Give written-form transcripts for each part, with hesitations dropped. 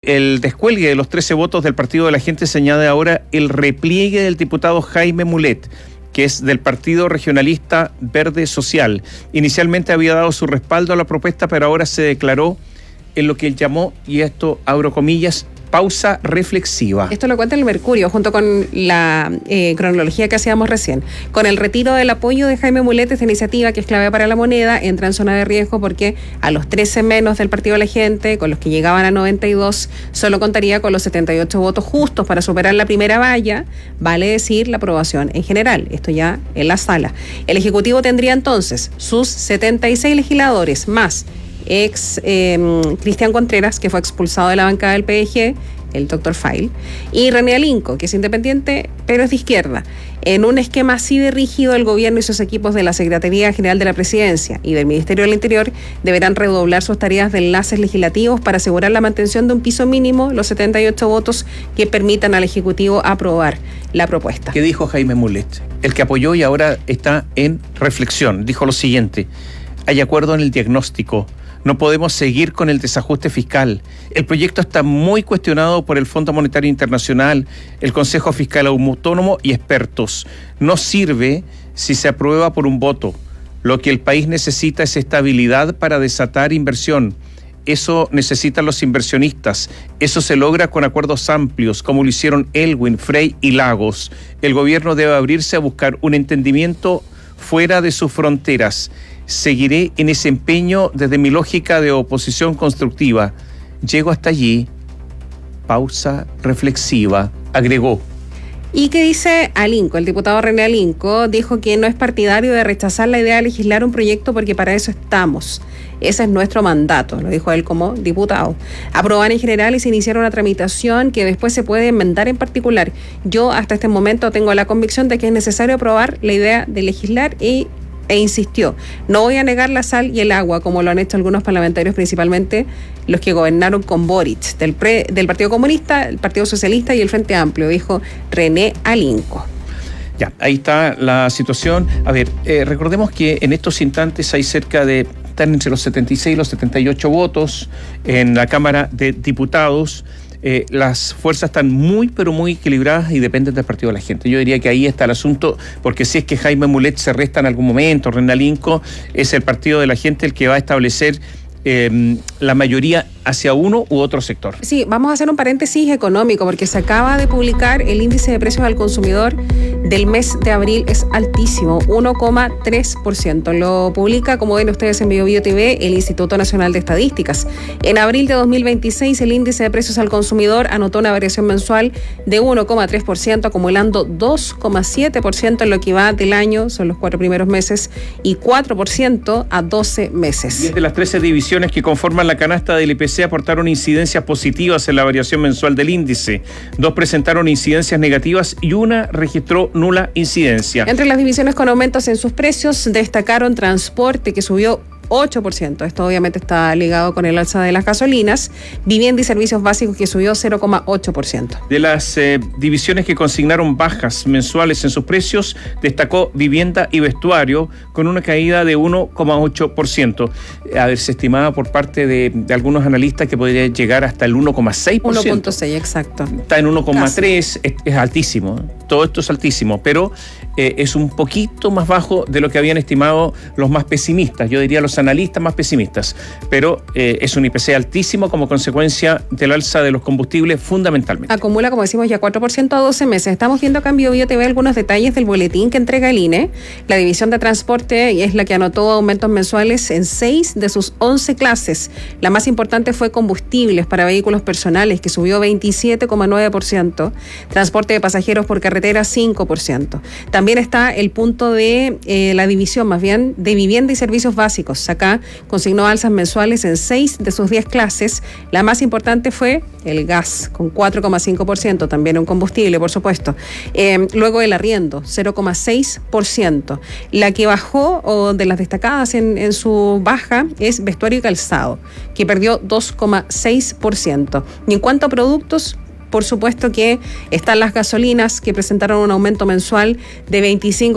el descuelgue de los 13 votos del Partido de la Gente se añade ahora el repliegue del diputado Jaime Mulet, que es del Partido Regionalista Verde Social. Inicialmente había dado su respaldo a la propuesta, pero ahora se declaró en lo que él llamó, y esto abro comillas, pausa reflexiva. Esto lo cuenta el Mercurio, junto con la cronología que hacíamos recién. Con el retiro del apoyo de Jaime Mulet, esta iniciativa, que es clave para la moneda, entra en zona de riesgo porque a los 13 menos del Partido de la Gente, con los que llegaban a 92, solo contaría con los 78 votos justos para superar la primera valla, vale decir la aprobación en general. Esto ya en la sala. El Ejecutivo tendría entonces sus 76 legisladores más Cristian Contreras, que fue expulsado de la bancada del PDG, el Dr. File, y René Alinco, que es independiente, pero es de izquierda. En un esquema así de rígido, el gobierno y sus equipos de la Secretaría General de la Presidencia y del Ministerio del Interior deberán redoblar sus tareas de enlaces legislativos para asegurar la mantención de un piso mínimo, los 78 votos que permitan al Ejecutivo aprobar la propuesta. ¿Qué dijo Jaime Mulet? El que apoyó y ahora está en reflexión. Dijo lo siguiente: hay acuerdo en el diagnóstico. No podemos seguir con el desajuste fiscal. El proyecto está muy cuestionado por el Fondo Monetario Internacional, el Consejo Fiscal Autónomo y expertos. No sirve si se aprueba por un voto. Lo que el país necesita es estabilidad para desatar inversión. Eso necesitan los inversionistas. Eso se logra con acuerdos amplios, como lo hicieron Elwin, Frey y Lagos. El gobierno debe abrirse a buscar un entendimiento fuera de sus fronteras. Seguiré en ese empeño desde mi lógica de oposición constructiva. Llego hasta allí. Pausa reflexiva, agregó. ¿Y qué dice Alinco? El diputado René Alinco dijo que no es partidario de rechazar la idea de legislar un proyecto porque para eso estamos. Ese es nuestro mandato, lo dijo él como diputado. Aprobar en general y se iniciar una tramitación que después se puede enmendar en particular. Yo hasta este momento tengo la convicción de que es necesario aprobar la idea de legislar e insistió, no voy a negar la sal y el agua, como lo han hecho algunos parlamentarios, principalmente los que gobernaron con Boric, del Partido Comunista, el Partido Socialista y el Frente Amplio, dijo René Alinco. Ya, ahí está la situación. A ver, recordemos que en estos instantes hay están entre los 76 y los 78 votos en la Cámara de Diputados. Las fuerzas están muy, pero muy equilibradas y dependen del Partido de la Gente. Yo diría que ahí está el asunto, porque si es que Jaime Mulet se resta en algún momento, René Alinco, es el Partido de la Gente el que va a establecer la mayoría hacia uno u otro sector. Sí, vamos a hacer un paréntesis económico porque se acaba de publicar el índice de precios al consumidor del mes de abril. Es altísimo, 1,3%. Lo publica, como ven ustedes en BioBio TV, el Instituto Nacional de Estadísticas. En abril de 2026 el índice de precios al consumidor anotó una variación mensual de 1,3%, acumulando 2,7% en lo que va del año, son los 4 primeros meses, y 4% a 12 meses. 10 de las 13 divisiones que conforman la canasta del IPC aportaron incidencias positivas en la variación mensual del índice. 2 presentaron incidencias negativas y 1 registró nula incidencia. Entre las divisiones con aumentos en sus precios destacaron transporte, que subió 8%. Esto obviamente está ligado con el alza de las gasolinas. Vivienda y servicios básicos, que subió 0,8%. De las divisiones que consignaron bajas mensuales en sus precios, destacó vivienda y vestuario con una caída de 1,8%. A ver, se estimaba por parte de algunos analistas que podría llegar hasta el 1,6%. 1,6, exacto. Está en 1,3, es altísimo. Todo esto es altísimo, pero es un poquito más bajo de lo que habían estimado los más pesimistas. Yo diría los analistas más pesimistas, pero es un IPC altísimo como consecuencia del alza de los combustibles fundamentalmente. Acumula, como decimos, ya 4% a 12 meses. Estamos viendo acá en BioBio TV algunos detalles del boletín que entrega el INE. La división de transporte es la que anotó aumentos mensuales en 6 de sus 11 clases. La más importante fue combustibles para vehículos personales, que subió 27,9%. Transporte de pasajeros por carretera, 5%. También está el punto de la división, más bien, de vivienda y servicios básicos. Acá consignó alzas mensuales en 6 de sus 10 clases. La más importante fue el gas, con 4,5%, también un combustible, por supuesto. Luego el arriendo, 0,6%. La que bajó, o de las destacadas en su baja, es vestuario y calzado, que perdió 2,6%. Y en cuanto a productos, por supuesto que están las gasolinas, que presentaron un aumento mensual de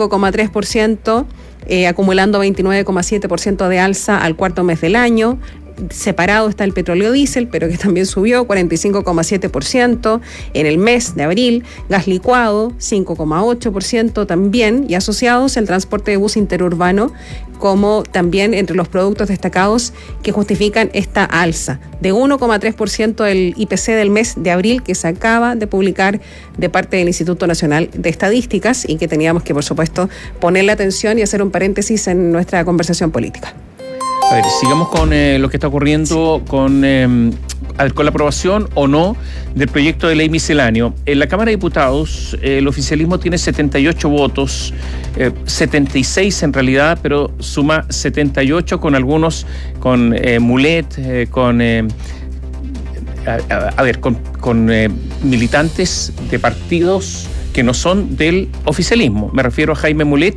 25,3%, acumulando 29,7% de alza al cuarto mes del año. separado está el petróleo diésel, pero que también subió 45,7% en el mes de abril, gas licuado 5,8% también, y asociados el transporte de bus interurbano como también entre los productos destacados que justifican esta alza de 1,3% del IPC del mes de abril que se acaba de publicar de parte del Instituto Nacional de Estadísticas y que teníamos que, por supuesto, ponerle atención y hacer un paréntesis en nuestra conversación política. A ver, sigamos con lo que está ocurriendo con la aprobación o no del proyecto de ley misceláneo. En la Cámara de Diputados, el oficialismo tiene 78 votos, 76 en realidad, pero suma 78 con algunos, con Mulet, con militantes de partidos que no son del oficialismo. Me refiero a Jaime Mulet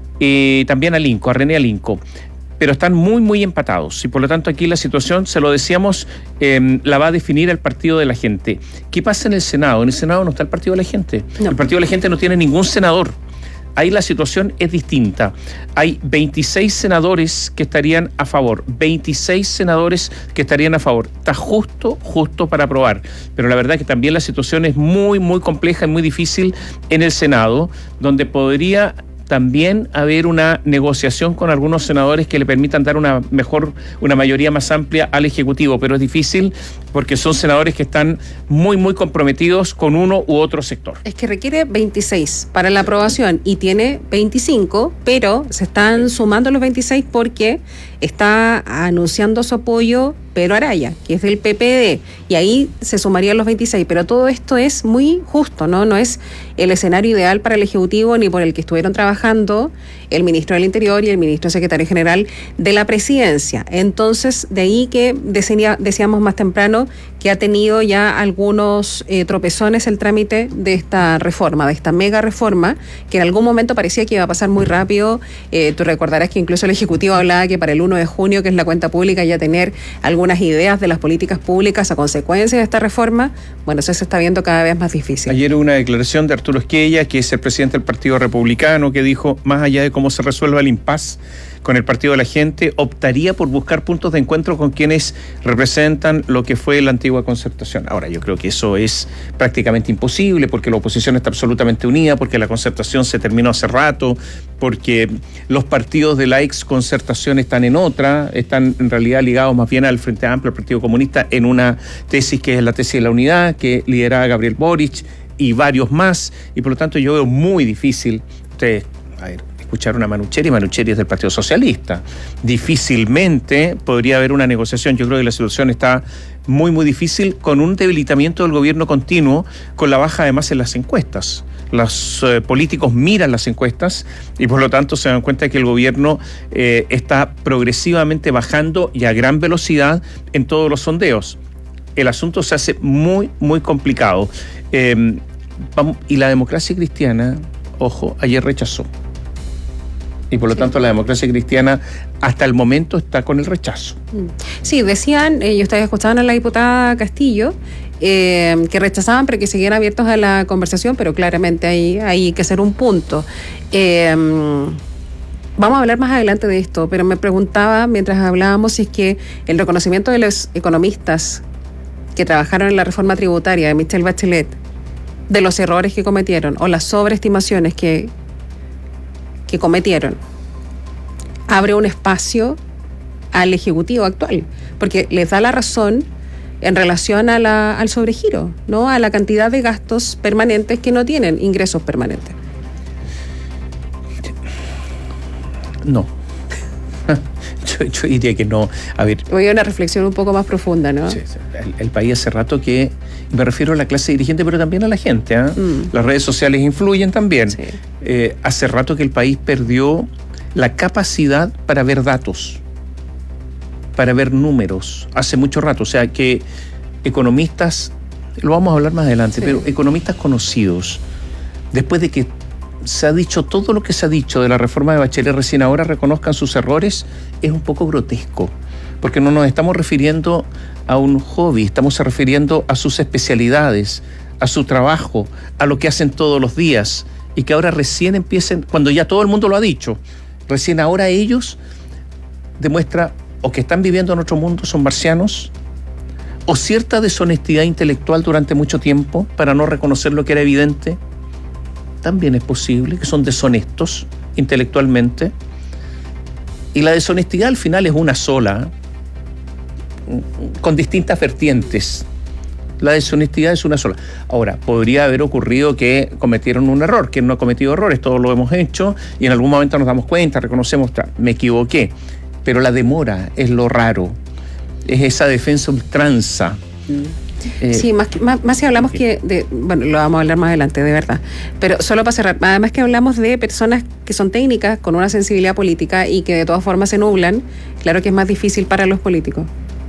y también a Linco, a René Alinco. Pero están muy, muy empatados y por lo tanto aquí la situación, se lo decíamos, la va a definir el Partido de la Gente. ¿Qué pasa en el Senado? En el Senado no está el Partido de la Gente. No. El Partido de la Gente no tiene ningún senador. Ahí la situación es distinta. Hay 26 senadores que estarían a favor. 26 senadores que estarían a favor. Está justo para aprobar. Pero la verdad que también la situación es muy, muy compleja y muy difícil en el Senado, donde podría también haber una negociación con algunos senadores que le permitan dar una mayoría más amplia al Ejecutivo, pero es difícil porque son senadores que están muy, muy comprometidos con uno u otro sector. Es que requiere 26 para la aprobación y tiene 25, pero se están sumando los 26 porque está anunciando su apoyo Pedro Araya, que es del PPD, y ahí se sumarían los 26, pero todo esto es muy justo, ¿no? No es el escenario ideal para el Ejecutivo ni por el que estuvieron trabajando el ministro del Interior y el ministro secretario general de la Presidencia. Entonces, de ahí que decíamos más temprano que ha tenido ya algunos tropezones el trámite de esta reforma, de esta mega reforma, que en algún momento parecía que iba a pasar muy rápido. Tú recordarás que incluso el Ejecutivo hablaba que para el 1 de junio, que es la cuenta pública, ya tener algunas ideas de las políticas públicas a consecuencia de esta reforma. Bueno, eso se está viendo cada vez más difícil. Ayer hubo una declaración de Arturo Esquella, que es el presidente del Partido Republicano, que dijo, más allá de cómo se resuelva el impasse con el Partido de la Gente, optaría por buscar puntos de encuentro con quienes representan lo que fue la antigua concertación. Ahora, yo creo que eso es prácticamente imposible, porque la oposición está absolutamente unida, porque la concertación se terminó hace rato, porque los partidos de la ex concertación están en otra, están en realidad ligados más bien al Frente Amplio, al Partido Comunista, en una tesis que es la tesis de la unidad, que lideraba Gabriel Boric y varios más, y por lo tanto yo veo muy difícil, escuchar una Manucheri es del Partido Socialista. Difícilmente podría haber una negociación. Yo creo que la situación está muy, muy difícil, con un debilitamiento del gobierno continuo, con la baja además en las encuestas. Los políticos miran las encuestas y por lo tanto se dan cuenta de que el gobierno está progresivamente bajando y a gran velocidad en todos los sondeos. El asunto se hace muy, muy complicado. Y la democracia cristiana, ojo, ayer rechazó. Y por lo tanto la democracia cristiana hasta el momento está con el rechazo. Sí, decían, y ustedes escuchaban a la diputada Castillo, que rechazaban pero que seguían abiertos a la conversación, pero claramente hay que hacer un punto. Vamos a hablar más adelante de esto, pero me preguntaba mientras hablábamos si es que el reconocimiento de los economistas que trabajaron en la reforma tributaria de Michelle Bachelet, de los errores que cometieron o las sobreestimaciones que cometieron, abre un espacio al Ejecutivo actual, porque les da la razón en relación al sobregiro, ¿no? A la cantidad de gastos permanentes que no tienen ingresos permanentes. No. Yo diría que no. A ver, voy a una reflexión un poco más profunda, ¿no? Sí. El país hace rato que, me refiero a la clase dirigente, pero también a la gente, ¿eh? Las redes sociales influyen también. Sí. Hace rato que el país perdió la capacidad para ver datos, para ver números. Hace mucho rato. O sea, que economistas, lo vamos a hablar más adelante, sí, pero economistas conocidos, después de que se ha dicho todo lo que se ha dicho de la reforma de Bachelet, recién ahora reconozcan sus errores, es un poco grotesco, porque no nos estamos refiriendo a un hobby, estamos refiriendo a sus especialidades, a su trabajo, a lo que hacen todos los días, y que ahora recién empiecen, cuando ya todo el mundo lo ha dicho, recién ahora ellos demuestra o que están viviendo en otro mundo son marcianos, o cierta deshonestidad intelectual durante mucho tiempo para no reconocer lo que era evidente. También es posible que son deshonestos intelectualmente, y la deshonestidad al final es una sola, con distintas vertientes. La deshonestidad es una sola. Ahora, podría haber ocurrido que cometieron un error. ¿Quién no ha cometido errores? Todos lo hemos hecho y en algún momento nos damos cuenta, reconocemos, me equivoqué. Pero la demora es lo raro. Es esa defensa ultranza. Sí, más si hablamos bueno, lo vamos a hablar más adelante, de verdad. Pero solo para cerrar, además que hablamos de personas que son técnicas, con una sensibilidad política y que de todas formas se nublan, claro que es más difícil para los políticos.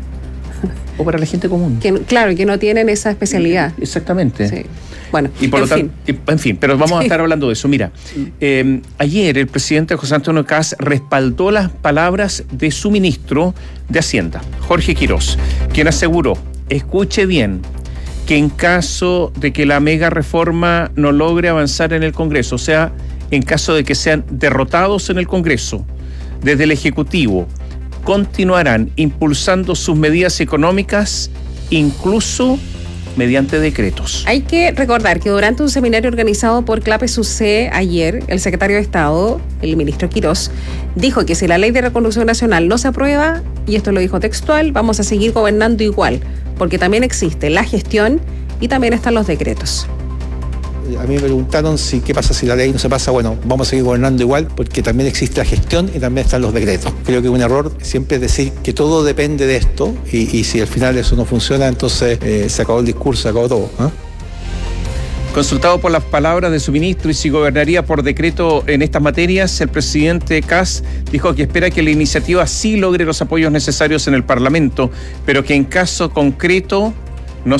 O para la gente común. Claro, que no tienen esa especialidad. Exactamente. Sí. Bueno, y por en fin, pero vamos a estar hablando de eso. Mira, ayer el presidente José Antonio Kast respaldó las palabras de su ministro de Hacienda, Jorge Quirós, quien aseguró, escuche bien, que en caso de que la mega reforma no logre avanzar en el Congreso, o sea, en caso de que sean derrotados en el Congreso, desde el Ejecutivo, continuarán impulsando sus medidas económicas, incluso mediante decretos. Hay que recordar que durante un seminario organizado por CLAPES-UC ayer, el secretario de Estado, el ministro Quirós, dijo que si la ley de reconstrucción nacional no se aprueba, y esto lo dijo textual, vamos a seguir gobernando igual, porque también existe la gestión y también están los decretos. A mí me preguntaron qué pasa si la ley no se pasa. Bueno, vamos a seguir gobernando igual porque también existe la gestión y también están los decretos. Creo que un error siempre es decir que todo depende de esto y si al final eso no funciona, entonces se acabó el discurso, se acabó todo. Consultado por las palabras de su ministro y si gobernaría por decreto en estas materias, el presidente Kast dijo que espera que la iniciativa sí logre los apoyos necesarios en el Parlamento, pero que en caso concreto no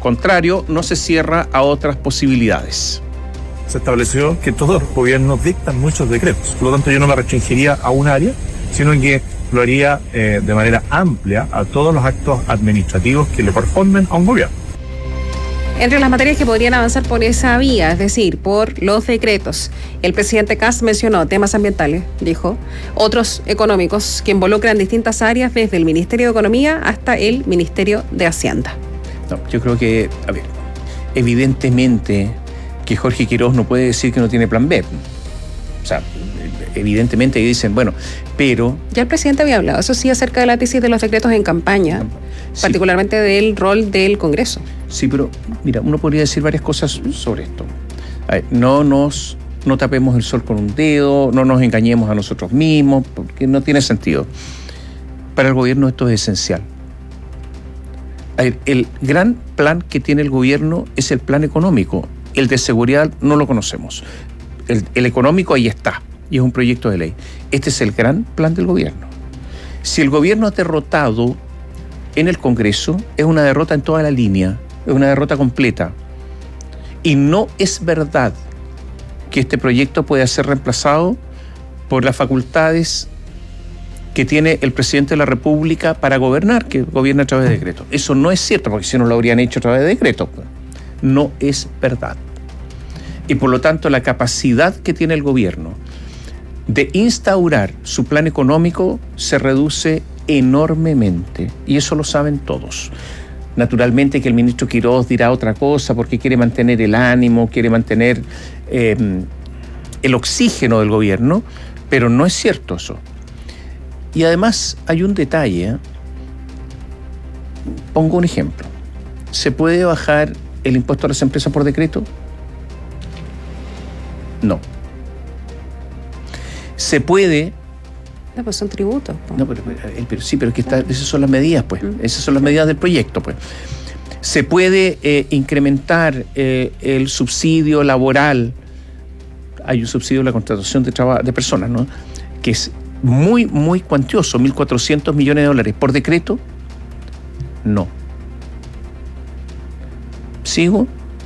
se cierra a otras posibilidades. Se estableció que todos los gobiernos dictan muchos decretos, por lo tanto yo no la restringiría a un área, sino que lo haría de manera amplia a todos los actos administrativos que le corresponden a un gobierno. Entre las materias que podrían avanzar por esa vía, es decir, por los decretos, el presidente Kast mencionó temas ambientales, dijo, otros económicos que involucran distintas áreas desde el Ministerio de Economía hasta el Ministerio de Hacienda. No, yo creo que, evidentemente que Jorge Quirós no puede decir que no tiene plan B. O sea, evidentemente dicen, bueno, pero... Ya el presidente había hablado, eso sí, acerca de la tesis de los decretos en campaña, sí, particularmente del rol del Congreso. Sí, pero mira, uno podría decir varias cosas sobre esto. A ver, no tapemos el sol con un dedo, no nos engañemos a nosotros mismos, porque no tiene sentido. Para el gobierno esto es esencial. El gran plan que tiene el gobierno es el plan económico. El de seguridad no lo conocemos. El económico ahí está, y es un proyecto de ley. Este es el gran plan del gobierno. Si el gobierno es derrotado en el Congreso, es una derrota en toda la línea, es una derrota completa. Y no es verdad que este proyecto pueda ser reemplazado por las facultades que tiene el presidente de la República para gobernar, que gobierna a través de decretos. Eso no es cierto, porque si no lo habrían hecho a través de decretos. No es verdad. Y por lo tanto, la capacidad que tiene el gobierno de instaurar su plan económico se reduce enormemente. Y eso lo saben todos. Naturalmente que el ministro Quirós dirá otra cosa porque quiere mantener el ánimo, quiere mantener el oxígeno del gobierno, pero no es cierto eso. Y además hay un detalle. Pongo un ejemplo. ¿Se puede bajar el impuesto a las empresas por decreto? No. ¿Se puede? No, pues son tributos. No, pero sí, pero es que esas son las medidas, pues. Esas son las medidas del proyecto, pues. ¿Se puede incrementar el subsidio laboral? Hay un subsidio a la contratación de personas, ¿no? Que es muy, muy cuantioso, 1.400 millones de dólares. ¿Por decreto? No. ¿Sigo?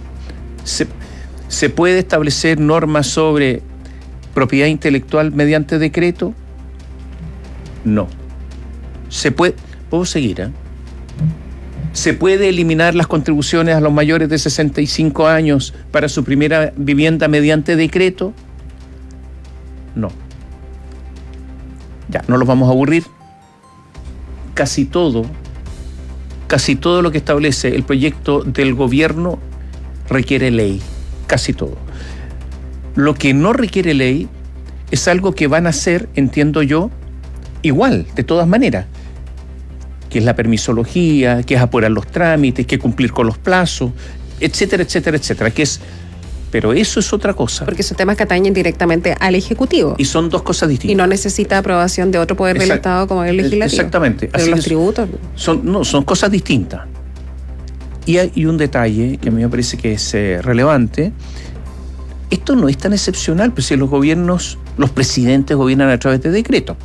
¿Se puede establecer normas sobre propiedad intelectual mediante decreto? No. ¿Puedo seguir? ¿Se puede eliminar las contribuciones a los mayores de 65 años para su primera vivienda mediante decreto? No. Ya, no los vamos a aburrir. casi todo lo que establece el proyecto del gobierno requiere ley, casi todo. Lo que no requiere ley es algo que van a hacer, entiendo yo, igual, de todas maneras, que es la permisología, que es apurar los trámites, que cumplir con los plazos, etcétera, etcétera, etcétera, pero eso es otra cosa. Porque son temas que atañen directamente al Ejecutivo. Y son dos cosas distintas. Y no necesita aprobación de otro poder del Estado como el legislativo. Exactamente. Pero los tributos... Son cosas distintas. Y hay un detalle que a mí me parece que es relevante. Esto no es tan excepcional, pues si los presidentes gobiernan a través de decretos.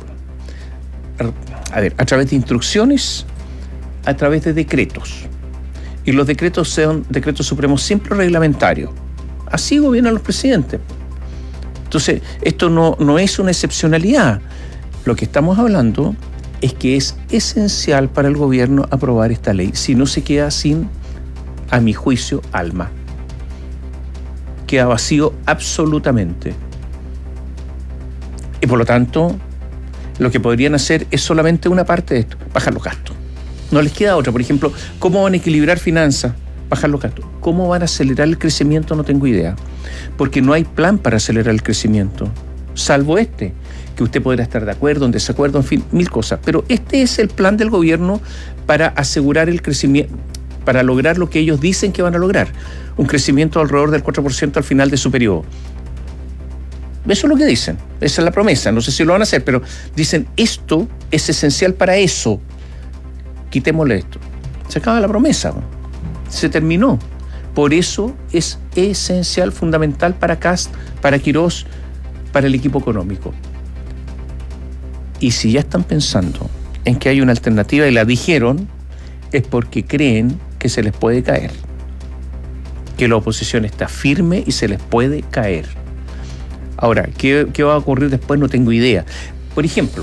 A través de instrucciones, a través de decretos. Y los decretos son decretos supremos siempre reglamentarios. Así gobiernan los presidentes. Entonces, esto no es una excepcionalidad. Lo que estamos hablando es que es esencial para el gobierno aprobar esta ley. Si no, se queda sin, a mi juicio, alma. Queda vacío absolutamente. Y por lo tanto, lo que podrían hacer es solamente una parte de esto, bajar los gastos. No les queda otra. Por ejemplo, ¿cómo van a equilibrar finanzas? Bajar los gastos. ¿Cómo van a acelerar el crecimiento? No tengo idea. Porque no hay plan para acelerar el crecimiento, salvo que usted podrá estar de acuerdo, en desacuerdo, en fin, mil cosas. Pero este es el plan del gobierno para asegurar el crecimiento, para lograr lo que ellos dicen que van a lograr. Un crecimiento alrededor del 4% al final de su periodo. Eso es lo que dicen. Esa es la promesa. No sé si lo van a hacer, pero dicen, esto es esencial para eso. Quitémosle esto. Se acaba la promesa. Se terminó. Por eso es esencial, fundamental para Kast, para Quirós, para el equipo económico. Y si ya están pensando en que hay una alternativa y la dijeron, es porque creen que se les puede caer. Que la oposición está firme y se les puede caer. Ahora, ¿qué va a ocurrir después? No tengo idea. Por ejemplo,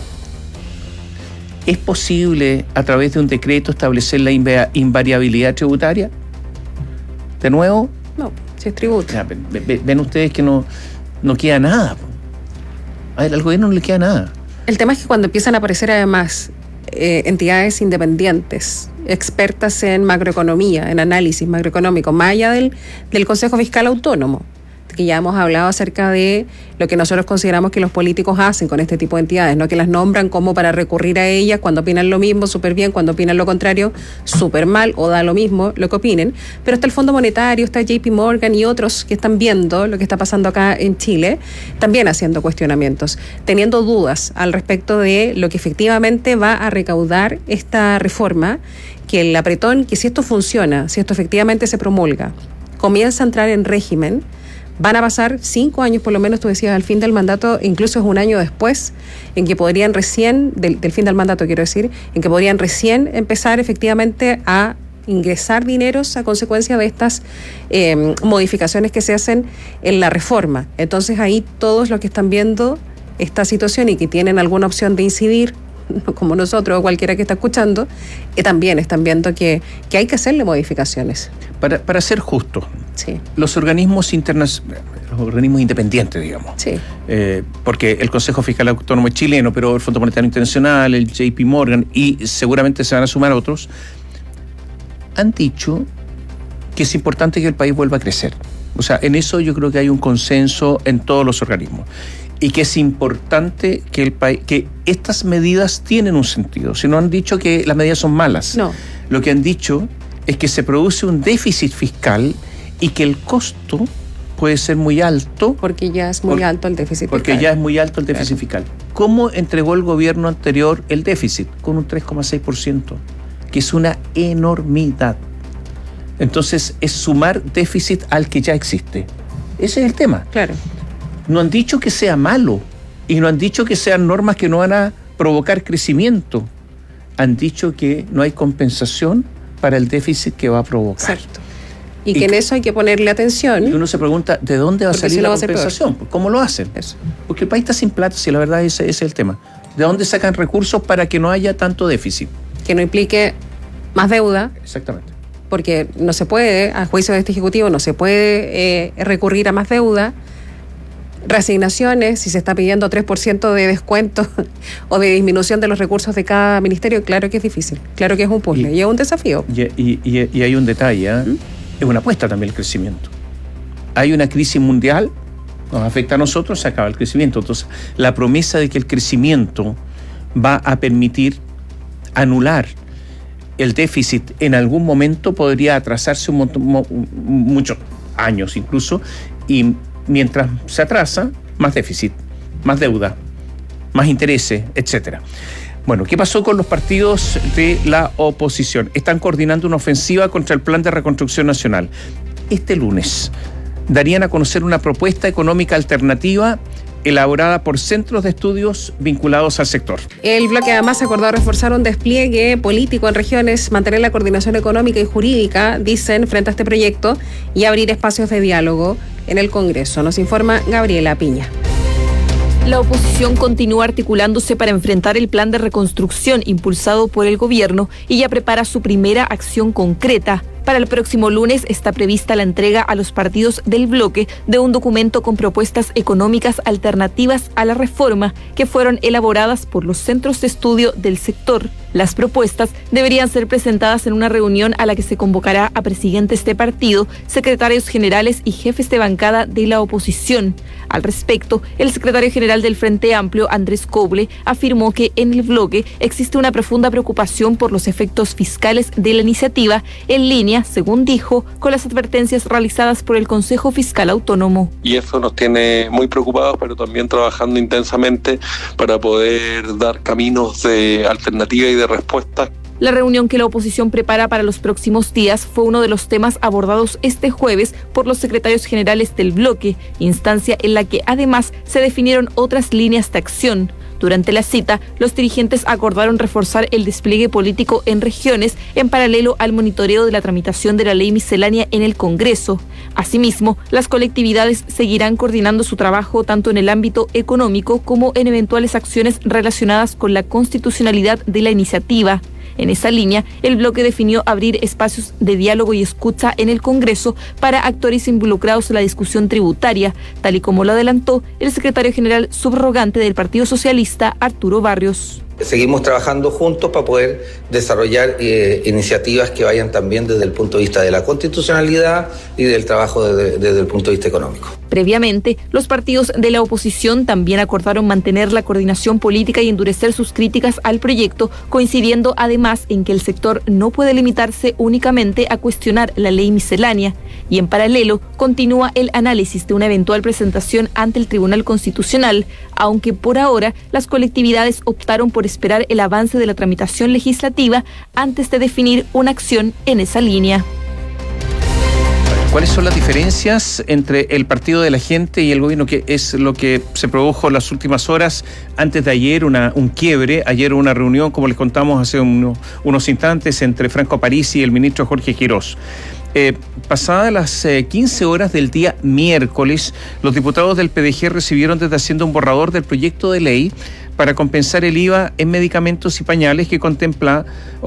¿es posible a través de un decreto establecer la invariabilidad tributaria? ¿De nuevo? No, si es tributo. Ya, ven ustedes que no queda nada. Al gobierno no le queda nada. El tema es que cuando empiezan a aparecer además entidades independientes, expertas en macroeconomía, en análisis macroeconómico, más allá del Consejo Fiscal Autónomo, que ya hemos hablado acerca de lo que nosotros consideramos que los políticos hacen con este tipo de entidades, ¿no? Que las nombran como para recurrir a ellas cuando opinan lo mismo, súper bien, cuando opinan lo contrario, súper mal, o da lo mismo lo que opinen. Pero está el Fondo Monetario, está JP Morgan y otros que están viendo lo que está pasando acá en Chile, también haciendo cuestionamientos, teniendo dudas al respecto de lo que efectivamente va a recaudar esta reforma, que el apretón, que si esto funciona, si esto efectivamente se promulga, comienza a entrar en régimen. Van a pasar 5 años, por lo menos tú decías, al fin del mandato, incluso es un año después, en que podrían recién, del fin del mandato quiero decir, en que podrían recién empezar efectivamente a ingresar dineros a consecuencia de estas modificaciones que se hacen en la reforma. Entonces ahí todos los que están viendo esta situación y que tienen alguna opción de incidir, como nosotros o cualquiera que está escuchando, también están viendo que hay que hacerle modificaciones. Para ser justo, sí. Los organismos independientes, digamos, sí. Porque el Consejo Fiscal Autónomo es chileno, pero el Fondo Monetario Internacional, el JP Morgan y seguramente se van a sumar otros, han dicho que es importante que el país vuelva a crecer. O sea, en eso yo creo que hay un consenso en todos los organismos. Y que es importante que estas medidas tienen un sentido. Si no han dicho que las medidas son malas. No. Lo que han dicho es que se produce un déficit fiscal y que el costo puede ser muy alto. Porque ya es muy alto el déficit fiscal. Porque ya es muy alto el déficit fiscal. ¿Cómo entregó el gobierno anterior el déficit? Con un 3,6%, que es una enormidad. Entonces, es sumar déficit al que ya existe. Ese es el tema. Claro. No han dicho que sea malo y no han dicho que sean normas que no van a provocar crecimiento. Han dicho que no hay compensación para el déficit que va a provocar. Exacto. Y que en eso hay que ponerle atención. Y uno se pregunta, ¿de dónde va a salir la compensación? ¿Cómo lo hacen? Eso. Porque el país está sin plata, si la verdad ese es el tema. ¿De dónde sacan recursos para que no haya tanto déficit? Que no implique más deuda. Exactamente. Porque no se puede, a juicio de este Ejecutivo, no se puede recurrir a más deuda reasignaciones, si se está pidiendo 3% de descuento o de disminución de los recursos de cada ministerio, claro que es difícil, claro que es un puzzle y es un desafío. Y hay un detalle, es una apuesta también el crecimiento. Hay una crisis mundial, nos afecta a nosotros, se acaba el crecimiento. Entonces, la promesa de que el crecimiento va a permitir anular el déficit en algún momento podría atrasarse muchos años incluso, y mientras se atrasa, más déficit, más deuda, más intereses, etcétera. Bueno, ¿qué pasó con los partidos de la oposición? Están coordinando una ofensiva contra el Plan de Reconstrucción Nacional. Este lunes darían a conocer una propuesta económica alternativa elaborada por centros de estudios vinculados al sector. El bloque además acordó reforzar un despliegue político en regiones, mantener la coordinación económica y jurídica, dicen, frente a este proyecto, y abrir espacios de diálogo en el Congreso. Nos informa Gabriela Piña. La oposición continúa articulándose para enfrentar el plan de reconstrucción impulsado por el gobierno y ya prepara su primera acción concreta. Para el próximo lunes está prevista la entrega a los partidos del bloque de un documento con propuestas económicas alternativas a la reforma que fueron elaboradas por los centros de estudio del sector. Las propuestas deberían ser presentadas en una reunión a la que se convocará a presidentes de partido, secretarios generales y jefes de bancada de la oposición. Al respecto, el secretario general del Frente Amplio, Andrés Coble, afirmó que en el bloque existe una profunda preocupación por los efectos fiscales de la iniciativa, en línea, según dijo, con las advertencias realizadas por el Consejo Fiscal Autónomo. Y eso nos tiene muy preocupados, pero también trabajando intensamente para poder dar caminos de alternativa y de respuesta. La reunión que la oposición prepara para los próximos días fue uno de los temas abordados este jueves por los secretarios generales del bloque, instancia en la que además se definieron otras líneas de acción. Durante la cita, los dirigentes acordaron reforzar el despliegue político en regiones en paralelo al monitoreo de la tramitación de la ley miscelánea en el Congreso. Asimismo, las colectividades seguirán coordinando su trabajo tanto en el ámbito económico como en eventuales acciones relacionadas con la constitucionalidad de la iniciativa. En esa línea, el bloque definió abrir espacios de diálogo y escucha en el Congreso para actores involucrados en la discusión tributaria, tal y como lo adelantó el secretario general subrogante del Partido Socialista, Arturo Barrios. Seguimos trabajando juntos para poder desarrollar iniciativas que vayan también desde el punto de vista de la constitucionalidad y del trabajo desde el punto de vista económico. Previamente, los partidos de la oposición también acordaron mantener la coordinación política y endurecer sus críticas al proyecto, coincidiendo además en que el sector no puede limitarse únicamente a cuestionar la ley miscelánea. Y en paralelo, continúa el análisis de una eventual presentación ante el Tribunal Constitucional, aunque por ahora las colectividades optaron por esperar el avance de la tramitación legislativa antes de definir una acción en esa línea. ¿Cuáles son las diferencias entre el Partido de la Gente y el gobierno? Que es lo que se produjo en las últimas horas. Antes de ayer, un quiebre. Ayer una reunión, como les contamos hace unos instantes, entre Franco Parisi y el ministro Jorge Quirós. Pasadas las 15 horas del día miércoles, los diputados del PDG recibieron desde Hacienda un borrador del proyecto de ley para compensar el IVA en medicamentos y pañales que contemplaba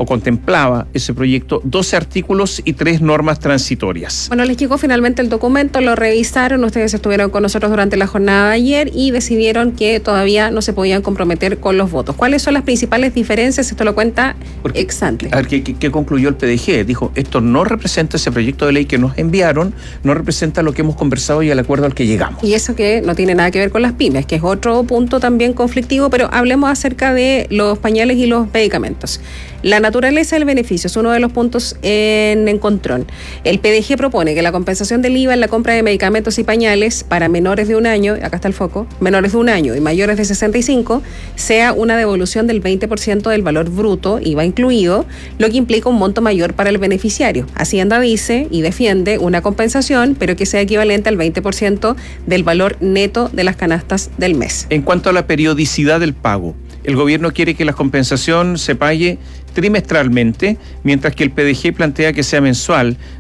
ese proyecto 12 artículos y 3 normas transitorias. Bueno, les llegó finalmente el documento, lo revisaron, ustedes estuvieron con nosotros durante la jornada de ayer y decidieron que todavía no se podían comprometer con los votos. ¿Cuáles son las principales diferencias? Esto lo cuenta ex ante. A ver, ¿qué concluyó el PDG? Dijo, esto no representa ese proyecto de ley que nos enviaron, no representa lo que hemos conversado y el acuerdo al que llegamos. Y eso que no tiene nada que ver con las pymes, que es otro punto también conflictivo, pero hablemos acerca de los pañales y los medicamentos. La naturaleza del beneficio es uno de los puntos en encontrón. El PDG propone que la compensación del IVA en la compra de medicamentos y pañales para menores de un año, acá está el foco, menores de un año y mayores de 65, sea una devolución del 20% del valor bruto, IVA incluido, lo que implica un monto mayor para el beneficiario. Hacienda dice y defiende una compensación, pero que sea equivalente al 20% del valor neto de las canastas del mes. En cuanto a la periodicidad del pago, el gobierno quiere que la compensación se pague trimestralmente, mientras que el PDG plantea que sea mensual,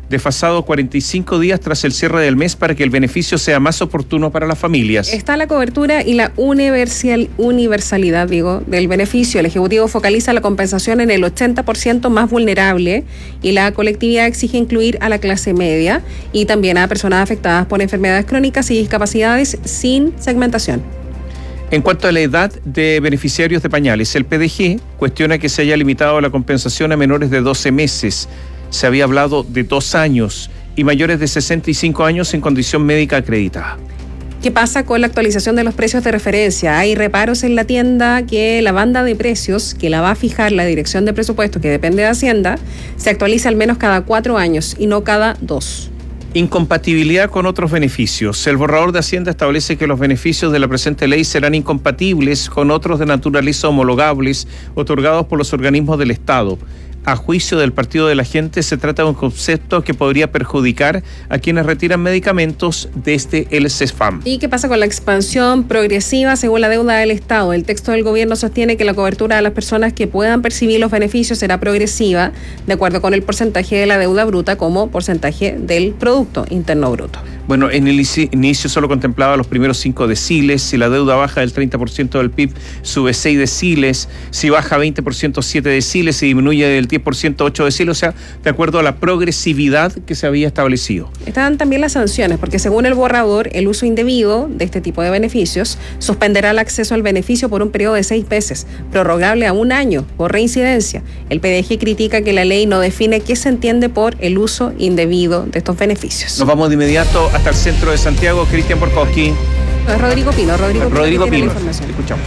desfasado 45 días tras el cierre del mes para que el beneficio sea más oportuno para las familias. Está la cobertura y la universalidad del beneficio. El Ejecutivo focaliza la compensación en el 80% más vulnerable y la colectividad exige incluir a la clase media y también a personas afectadas por enfermedades crónicas y discapacidades sin segmentación. En cuanto a la edad de beneficiarios de pañales, el PDG cuestiona que se haya limitado la compensación a menores de 12 meses. Se había hablado de 2 años y mayores de 65 años en condición médica acreditada. ¿Qué pasa con la actualización de los precios de referencia? Hay reparos en la tienda que la banda de precios, que la va a fijar la Dirección de Presupuestos, que depende de Hacienda, se actualiza al menos cada 4 años y no cada 2. Incompatibilidad con otros beneficios. El borrador de Hacienda establece que los beneficios de la presente ley serán incompatibles con otros de naturaleza homologables otorgados por los organismos del Estado. A juicio del Partido de la Gente, se trata de un concepto que podría perjudicar a quienes retiran medicamentos desde el CESFAM. ¿Y qué pasa con la expansión progresiva según la deuda del Estado? El texto del gobierno sostiene que la cobertura de las personas que puedan percibir los beneficios será progresiva de acuerdo con el porcentaje de la deuda bruta como porcentaje del Producto Interno Bruto. Bueno, en el inicio solo contemplaba los primeros 5 deciles. Si la deuda baja del 30% del PIB, sube 6 deciles. Si baja 20%, 7 deciles. Si disminuye del 10%, 8 deciles. O sea, de acuerdo a la progresividad que se había establecido. Están también las sanciones, porque según el borrador, el uso indebido de este tipo de beneficios suspenderá el acceso al beneficio por un periodo de 6 meses, prorrogable a 1 año por reincidencia. El PDG critica que la ley no define qué se entiende por el uso indebido de estos beneficios. Nos vamos de inmediato hasta el centro de Santiago. Cristian Borkowski. Rodrigo Pino. Rodrigo Pino. Escuchamos.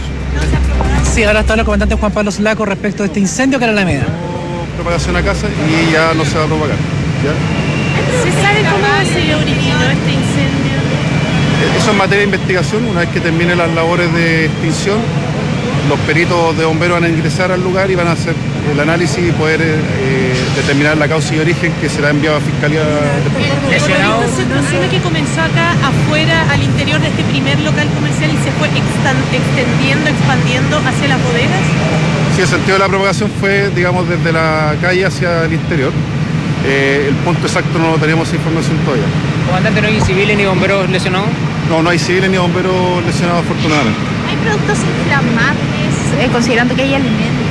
Sí, ahora está el comandante Juan Pablo Laco respecto de este incendio que era la Alameda. Propagación a casa y ya no se va a propagar. ¿Ya? ¿Se sabe cómo se originó este incendio? Eso es materia de investigación. Una vez que terminen las labores de extinción, los peritos de bomberos van a ingresar al lugar y van a hacer el análisis y poder determinar la causa y origen que será enviado a Fiscalía. ¿Lesionado? Se presume que comenzó acá afuera, al interior de este primer local comercial y se fue expandiendo hacia las bodegas. Sí, el sentido de la propagación fue, digamos, desde la calle hacia el interior. El punto exacto no tenemos información todavía. Comandante, ¿no hay civiles ni bomberos lesionados? No hay civiles ni bomberos lesionados, afortunadamente. ¿Hay productos inflamables, considerando que hay alimentos?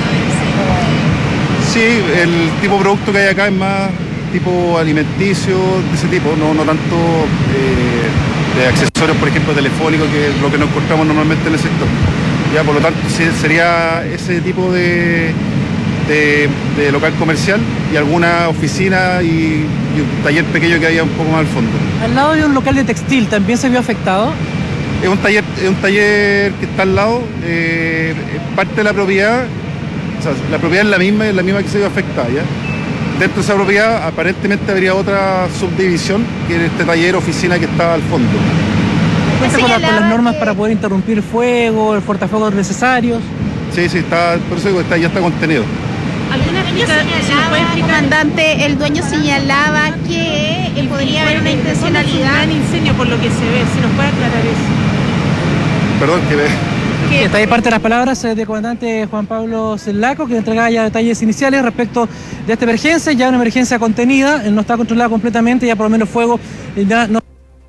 Sí, el tipo de producto que hay acá es más tipo alimenticio, de ese tipo, no tanto de accesorios, por ejemplo, telefónicos, que es lo que nos encontramos normalmente en el sector. Ya, por lo tanto, sería ese tipo de local comercial y alguna oficina y un taller pequeño que había un poco más al fondo. Al lado de un local de textil, ¿también se vio afectado? Es un taller que está al lado, parte de la propiedad, o sea, la propiedad es la misma que se vio afectada, ¿ya? Dentro de esa propiedad aparentemente habría otra subdivisión, que es este taller oficina que está al fondo. ¿Cuenta con las normas para poder interrumpir fuego, el portafuegos necesarios? Sí, está, por eso digo, ya está contenido. ¿Alguna explicación? Comandante, el dueño señalaba que podría haber una intencionalidad. Un incendio por lo que se ve, si nos puede aclarar eso. Perdón, Está ahí parte de las palabras del comandante Juan Pablo Laco, que entregaba ya detalles iniciales respecto de esta emergencia, ya una emergencia contenida, no está controlada completamente, ya por lo menos fuego ya no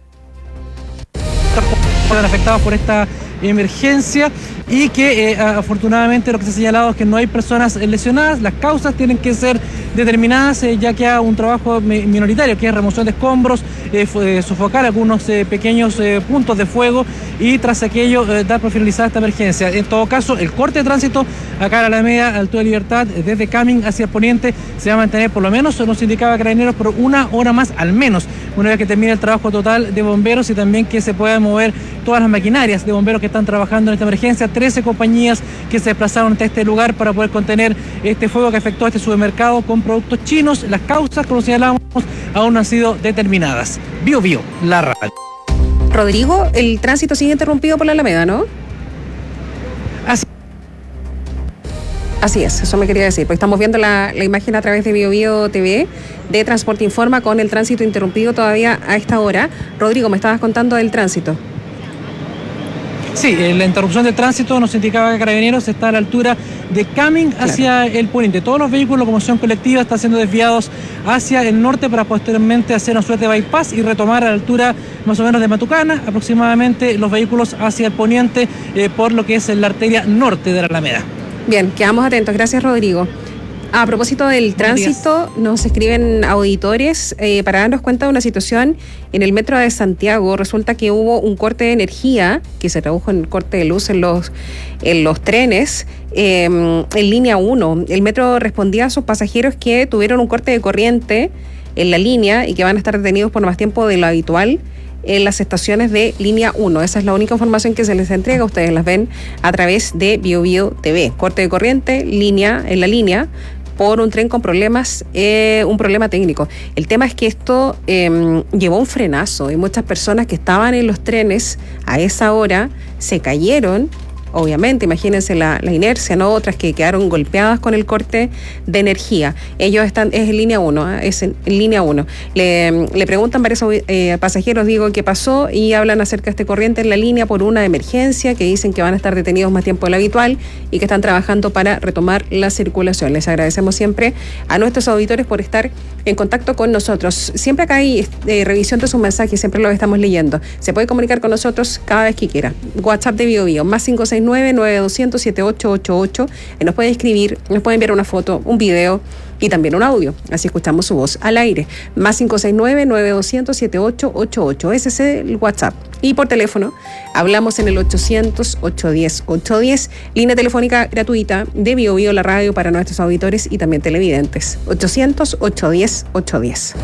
están afectados por esta emergencia y que afortunadamente lo que se ha señalado es que no hay personas lesionadas. Las causas tienen que ser determinadas, ya que hay un trabajo minoritario, que es remoción de escombros, sofocar algunos pequeños puntos de fuego y tras aquello dar por finalizada esta emergencia. En todo caso, el corte de tránsito acá a la Alameda, Altura de Libertad, desde Camin hacia el poniente, se va a mantener por lo menos, nos indicaba Carabineros, por 1 hora más al menos, una vez que termine el trabajo total de bomberos y también que se puedan mover todas las maquinarias de bomberos que están trabajando en esta emergencia. 13 compañías que se desplazaron hasta este lugar para poder contener este fuego que afectó a este supermercado con productos chinos. Las causas, como señalábamos, aún no han sido determinadas. Bio, la radio. Rodrigo, el tránsito sigue interrumpido por la Alameda, ¿no? Así es, eso me quería decir, porque estamos viendo la imagen a través de Bio TV de Transporte Informa con el tránsito interrumpido todavía a esta hora. Rodrigo, me estabas contando del tránsito. Sí, la interrupción de tránsito nos indicaba que Carabineros está a la altura de Cumming hacia el poniente. Todos los vehículos de locomoción colectiva están siendo desviados hacia el norte para posteriormente hacer una suerte de bypass y retomar a la altura más o menos de Matucana, aproximadamente los vehículos hacia el poniente por lo que es la arteria norte de la Alameda. Bien, quedamos atentos. Gracias, Rodrigo. A propósito del tránsito, nos escriben auditores para darnos cuenta de una situación en el metro de Santiago. Resulta que hubo un corte de energía que se tradujo en corte de luz en los trenes en línea 1. El metro respondía a sus pasajeros que tuvieron un corte de corriente en la línea y que van a estar detenidos por más tiempo de lo habitual en las estaciones de línea 1. Esa es la única información que se les entrega. Ustedes las ven a través de BioBio TV. Corte de corriente, en la línea, por un tren con problemas, un problema técnico. El tema es que esto llevó un frenazo y muchas personas que estaban en los trenes a esa hora se cayeron. Obviamente, imagínense la inercia, ¿no? Otras que quedaron golpeadas con el corte de energía. Ellos es en línea 1, es en línea 1. Le preguntan varios pasajeros, qué pasó, y hablan acerca de este corriente en la línea por una emergencia, que dicen que van a estar detenidos más tiempo de lo habitual y que están trabajando para retomar la circulación. Les agradecemos siempre a nuestros auditores por estar en contacto con nosotros. Siempre acá hay revisión de sus mensajes, siempre los estamos leyendo. Se puede comunicar con nosotros cada vez que quiera. WhatsApp de BioBio, más 569-9200-7888. Nos puede escribir, nos puede enviar una foto, un video y también un audio. Así escuchamos su voz al aire. Más 569-9200-7888. Ese es el WhatsApp. Y por teléfono hablamos en el 800-810-810. Línea telefónica gratuita de BioBio, la radio para nuestros auditores y también televidentes. 800-810-810.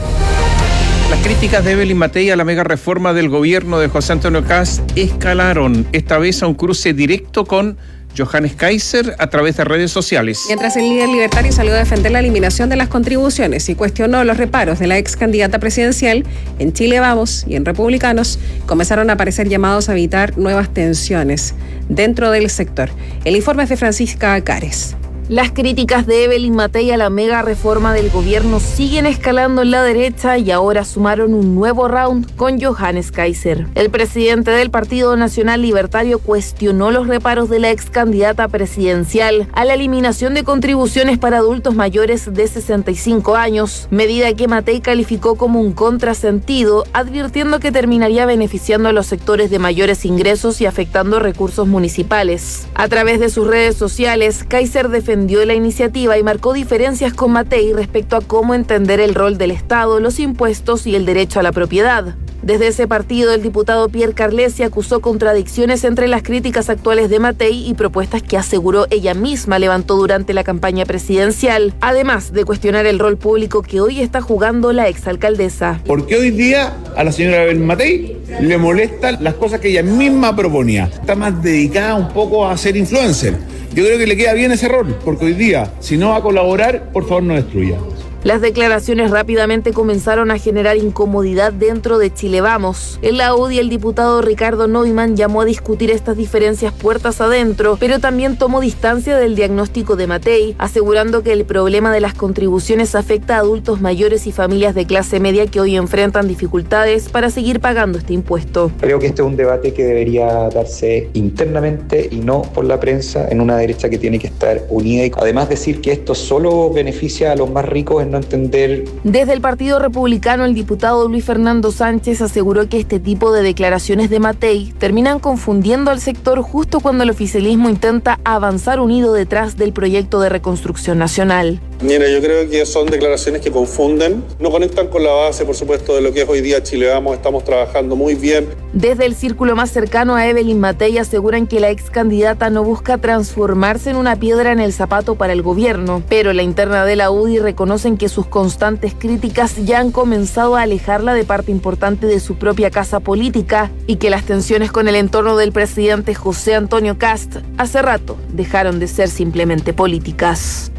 Las críticas de Evelyn Matei a la mega reforma del gobierno de José Antonio Kast escalaron, esta vez a un cruce directo con Johannes Kaiser a través de redes sociales. Mientras el líder libertario salió a defender la eliminación de las contribuciones y cuestionó los reparos de la ex candidata presidencial, en Chile Vamos y en Republicanos comenzaron a aparecer llamados a evitar nuevas tensiones dentro del sector. El informe es de Francisca Cares. Las críticas de Evelyn Matei a la mega reforma del gobierno siguen escalando en la derecha y ahora sumaron un nuevo round con Johannes Kaiser. El presidente del Partido Nacional Libertario cuestionó los reparos de la ex candidata presidencial a la eliminación de contribuciones para adultos mayores de 65 años, medida que Matei calificó como un contrasentido, advirtiendo que terminaría beneficiando a los sectores de mayores ingresos y afectando recursos municipales. A través de sus redes sociales, Kaiser defendió la iniciativa y marcó diferencias con Matei respecto a cómo entender el rol del Estado, los impuestos y el derecho a la propiedad. Desde ese partido, el diputado Pierre Carlesi acusó contradicciones entre las críticas actuales de Matei y propuestas que aseguró ella misma levantó durante la campaña presidencial, además de cuestionar el rol público que hoy está jugando la exalcaldesa. Porque hoy día a la señora Evelyn Matei le molestan las cosas que ella misma proponía. Está más dedicada un poco a ser influencer. Yo creo que le queda bien ese rol, porque hoy día, si no va a colaborar, por favor no destruya. Las declaraciones rápidamente comenzaron a generar incomodidad dentro de Chile Vamos. En la UDI, el diputado Ricardo Neumann llamó a discutir estas diferencias puertas adentro, pero también tomó distancia del diagnóstico de Matei, asegurando que el problema de las contribuciones afecta a adultos mayores y familias de clase media que hoy enfrentan dificultades para seguir pagando este impuesto. Creo que este es un debate que debería darse internamente y no por la prensa, en una derecha que tiene que estar unida y además decir que esto solo beneficia a los más ricos no entender. Desde el Partido Republicano, el diputado Luis Fernando Sánchez aseguró que este tipo de declaraciones de Matei terminan confundiendo al sector justo cuando el oficialismo intenta avanzar unido detrás del proyecto de reconstrucción nacional. Mira, yo creo que son declaraciones que confunden, no conectan con la base, por supuesto, de lo que es hoy día Chile Vamos. Estamos trabajando muy bien. Desde el círculo más cercano a Evelyn Matei aseguran que la ex candidata no busca transformarse en una piedra en el zapato para el gobierno, pero la interna de la UDI reconocen que sus constantes críticas ya han comenzado a alejarla de parte importante de su propia casa política y que las tensiones con el entorno del presidente José Antonio Kast hace rato dejaron de ser simplemente políticas.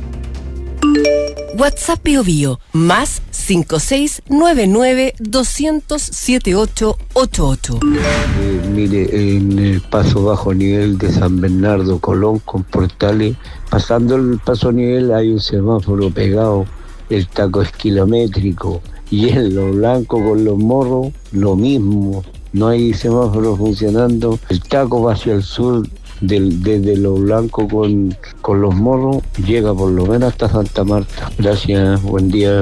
WhatsApp BioBio más 5699-200-7888. Mire, en el paso bajo nivel de San Bernardo, Colón, con Portales, pasando el paso a nivel hay un semáforo pegado, el taco es kilométrico, y en lo blanco con los morros, lo mismo. no hay semáforos funcionando, el Taco va hacia el sur, desde Lo Blanco con Los Morros, llega por lo menos hasta Santa Marta. Gracias, buen día.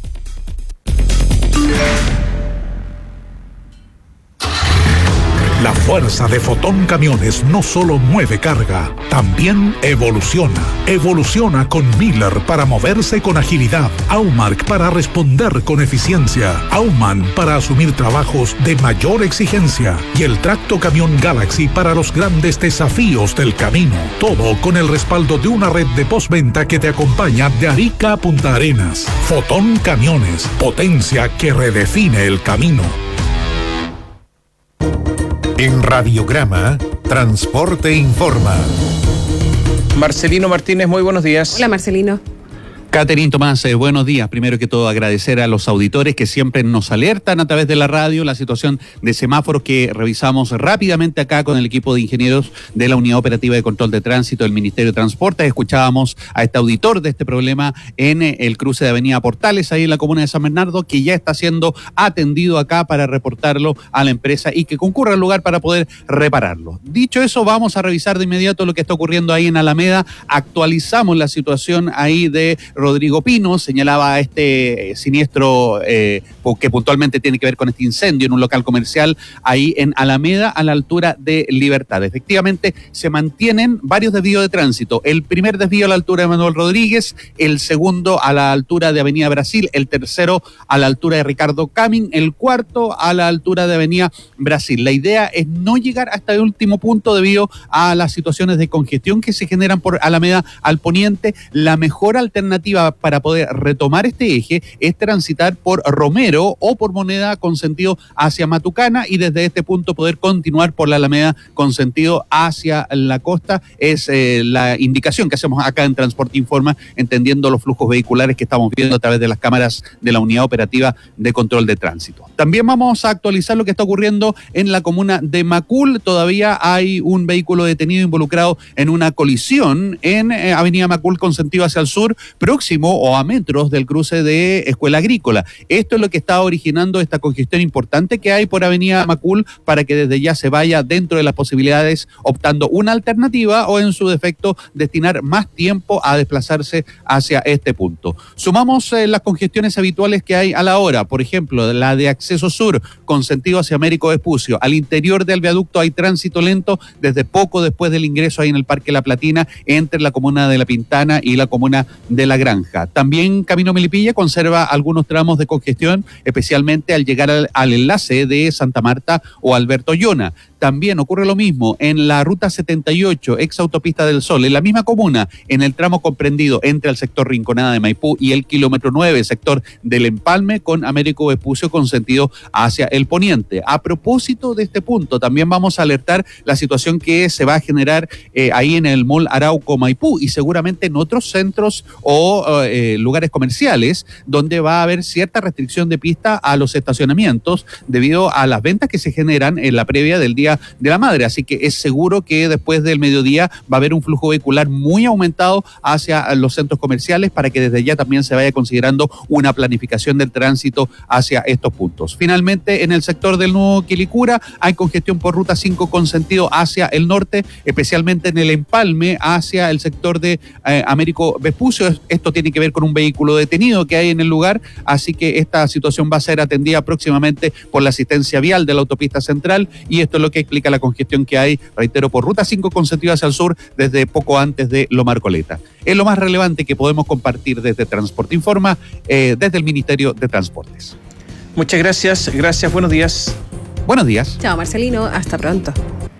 La fuerza de Fotón Camiones no solo mueve carga, también evoluciona. Evoluciona con Miller para moverse con agilidad, Aumark para responder con eficiencia, Aumann para asumir trabajos de mayor exigencia y el Tracto Camión Galaxy para los grandes desafíos del camino. Todo con el respaldo de una red de postventa que te acompaña de Arica a Punta Arenas. Fotón Camiones, potencia que redefine el camino. En Radiograma, Transporte Informa. Marcelino Martínez, muy buenos días. Hola, Marcelino. Catherine Tomás, buenos días. Primero que todo, agradecer a los auditores que siempre nos alertan a través de la radio la situación de semáforos que revisamos rápidamente acá con el equipo de ingenieros de la Unidad Operativa de Control de Tránsito del Ministerio de Transporte. Escuchábamos a este auditor de este problema en el cruce de Avenida Portales, ahí en la comuna de San Bernardo, que ya está siendo atendido acá para reportarlo a la empresa y que concurra al lugar para poder repararlo. Dicho eso, vamos a revisar de inmediato lo que está ocurriendo ahí en Alameda. Actualizamos la situación ahí de Rodrigo Pino, señalaba este siniestro que puntualmente tiene que ver con este incendio en un local comercial ahí en Alameda, a la altura de Libertad. Efectivamente, se mantienen varios desvíos de tránsito. El primer desvío a la altura de Manuel Rodríguez, el segundo a la altura de Avenida Brasil, el tercero a la altura de Ricardo Camin, el cuarto a la altura de Avenida Brasil. La idea es no llegar hasta el último punto debido a las situaciones de congestión que se generan por Alameda al poniente. La mejor alternativa para poder retomar este eje es transitar por Romero o por Moneda con sentido hacia Matucana y desde este punto poder continuar por la Alameda con sentido hacia la costa. Es la indicación que hacemos acá en Transporte Informa, entendiendo los flujos vehiculares que estamos viendo a través de las cámaras de la Unidad Operativa de Control de Tránsito. También vamos a actualizar lo que está ocurriendo en la comuna de Macul. Todavía hay un vehículo detenido involucrado en una colisión en Avenida Macul con sentido hacia el sur, próximo o a metros del cruce de Escuela Agrícola. Esto es lo que está originando esta congestión importante que hay por Avenida Macul para que desde ya se vaya dentro de las posibilidades optando una alternativa o en su defecto destinar más tiempo a desplazarse hacia este punto. Sumamos las congestiones habituales que hay a la hora, por ejemplo, la de acceso sur con sentido hacia Américo Vespucio. Al interior del viaducto hay tránsito lento desde poco después del ingreso ahí en el Parque La Platina entre la comuna de La Pintana y la comuna de La Granja. También Camino Melipilla conserva algunos tramos de congestión, especialmente al llegar al enlace de Santa Marta o Alberto Llona. También ocurre lo mismo en la ruta 78, ex autopista del Sol, en la misma comuna, en el tramo comprendido entre el sector Rinconada de Maipú y el kilómetro 9, sector del Empalme, con Américo Vespucio con sentido hacia el poniente. A propósito de este punto, también vamos a alertar la situación que se va a generar ahí en el Mall Arauco Maipú y seguramente en otros centros o lugares comerciales donde va a haber cierta restricción de pista a los estacionamientos debido a las ventas que se generan en la previa del Día de la Madre, así que es seguro que después del mediodía va a haber un flujo vehicular muy aumentado hacia los centros comerciales para que desde ya también se vaya considerando una planificación del tránsito hacia estos puntos. Finalmente, en el sector del Nuevo Quilicura hay congestión por ruta 5 con sentido hacia el norte, especialmente en el Empalme hacia el sector de Américo Vespucio. Esto tiene que ver con un vehículo detenido que hay en el lugar, así que esta situación va a ser atendida próximamente por la asistencia vial de la autopista central y esto es lo que explica la congestión que hay, reitero, por ruta 5 con sentido hacia el sur desde poco antes de Loma Arcoleta. Es lo más relevante que podemos compartir desde Transporte Informa, desde el Ministerio de Transportes. Muchas gracias, buenos días. Buenos días. Chao, Marcelino, hasta pronto.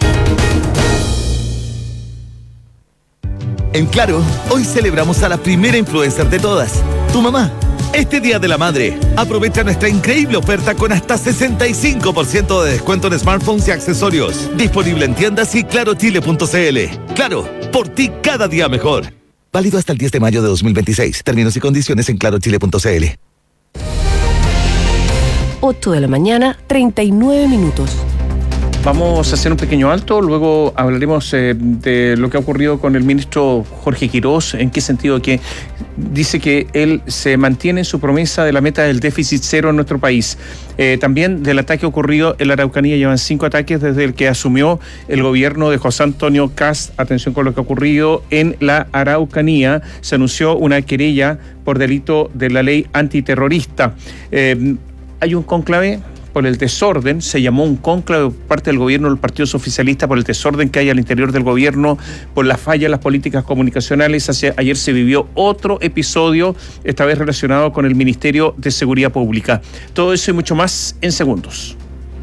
En Claro, hoy celebramos a la primera influencer de todas, tu mamá. Este Día de la Madre, aprovecha nuestra increíble oferta con hasta 65% de descuento en smartphones y accesorios. Disponible en tiendas y clarochile.cl. Claro, por ti cada día mejor. Válido hasta el 10 de mayo de 2026. Términos y condiciones en clarochile.cl. 8 de la mañana, 39 minutos. Vamos a hacer un pequeño alto, luego hablaremos de lo que ha ocurrido con el ministro Jorge Quirós, en qué sentido que dice que él se mantiene en su promesa de la meta del déficit cero en nuestro país. También del ataque ocurrido en la Araucanía, llevan 5 ataques desde el que asumió el gobierno de José Antonio Kast. Atención con lo que ha ocurrido en la Araucanía, se anunció una querella por delito de la ley antiterrorista. Hay un cónclave por el desorden, se llamó un cónclave por parte del gobierno del partido oficialista por el desorden que hay al interior del gobierno, por la falla en las políticas comunicacionales. Ayer se vivió otro episodio, esta vez relacionado con el Ministerio de Seguridad Pública. Todo eso y mucho más en segundos.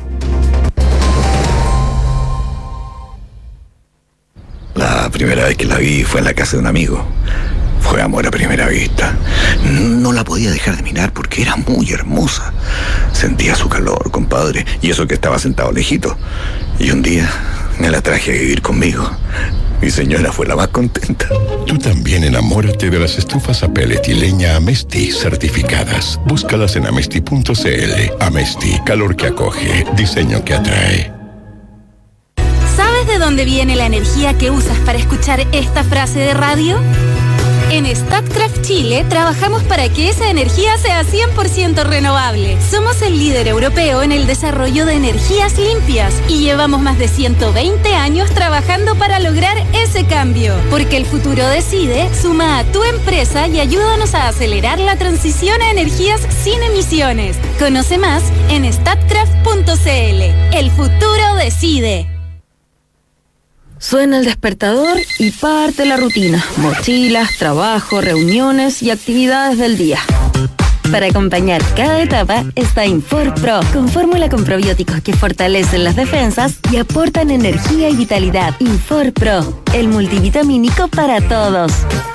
La primera vez que la vi fue en la casa de un amigo. Fue amor a primera vista. No la podía dejar de mirar porque era muy hermosa. Sentía su calor, compadre, y eso que estaba sentado lejito. Y un día me la traje a vivir conmigo. Mi señora fue la más contenta. Tú también enamórate de las estufas a pellet y leña Amesti certificadas. Búscalas en amesti.cl. Amesti, calor que acoge, diseño que atrae. ¿Sabes de dónde viene la energía que usas para escuchar esta frase de radio? En Statkraft Chile trabajamos para que esa energía sea 100% renovable. Somos el líder europeo en el desarrollo de energías limpias y llevamos más de 120 años trabajando para lograr ese cambio. Porque el futuro decide, suma a tu empresa y ayúdanos a acelerar la transición a energías sin emisiones. Conoce más en statkraft.cl. El futuro decide. Suena el despertador y parte la rutina. Mochilas, trabajo, reuniones y actividades del día. Para acompañar cada etapa está Infor Pro, con fórmula con probióticos que fortalecen las defensas y aportan energía y vitalidad. Infor Pro, el multivitamínico para todos.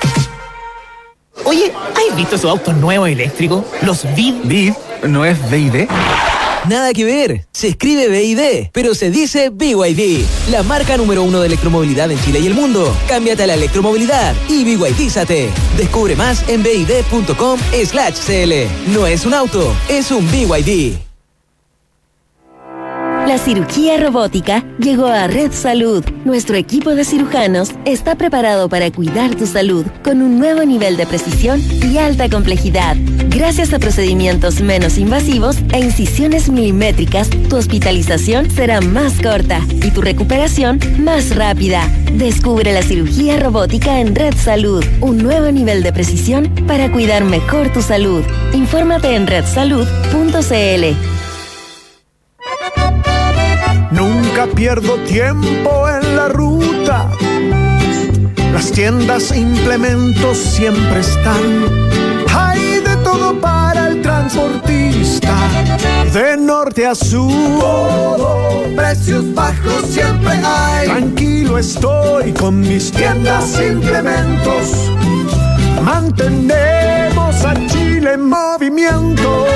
Oye, ¿has visto esos autos nuevos eléctricos? Los BID. ¿BID? ¿No es BID? Nada que ver, se escribe BID, pero se dice BYD, la marca número 1 de electromovilidad en Chile y el mundo. Cámbiate a la electromovilidad y BYDízate. Descubre más en bid.com/cl. No es un auto, es un BYD. La cirugía robótica llegó a Red Salud. Nuestro equipo de cirujanos está preparado para cuidar tu salud con un nuevo nivel de precisión y alta complejidad. Gracias a procedimientos menos invasivos e incisiones milimétricas, tu hospitalización será más corta y tu recuperación más rápida. Descubre la cirugía robótica en Red Salud, un nuevo nivel de precisión para cuidar mejor tu salud. Infórmate en redsalud.cl. Nunca pierdo tiempo en la ruta. Las tiendas e implementos siempre están. Hay de todo para el transportista. De norte a sur, todo, precios bajos siempre hay. Tranquilo estoy con mis tiendas e implementos. Mantenemos a Chile en movimiento.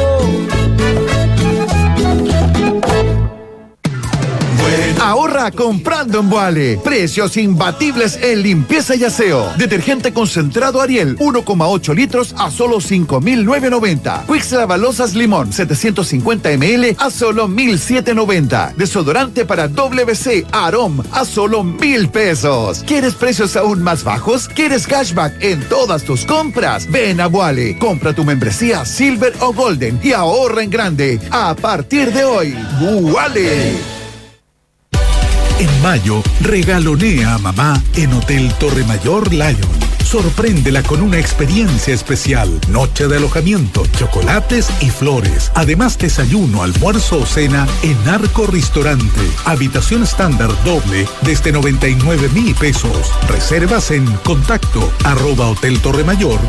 Ahorra comprando en Vuale. Precios imbatibles en limpieza y aseo. Detergente concentrado Ariel, 1,8 litros a solo 5.990. Quix Lavalosas Limón, 750 ml a solo 1.790. Desodorante para WC Arom a solo 1.000 pesos. ¿Quieres precios aún más bajos? ¿Quieres cashback en todas tus compras? Ven a Vuale. Compra tu membresía Silver o Golden y ahorra en grande. A partir de hoy, Vuale. En mayo, regalonea a mamá en Hotel Torre Mayor Lion. Sorpréndela con una experiencia especial. Noche de alojamiento, chocolates y flores. Además, desayuno, almuerzo o cena en Arco Restaurante. Habitación estándar doble desde 99.000 pesos. Reservas en contacto@hoteltorremayor.cl.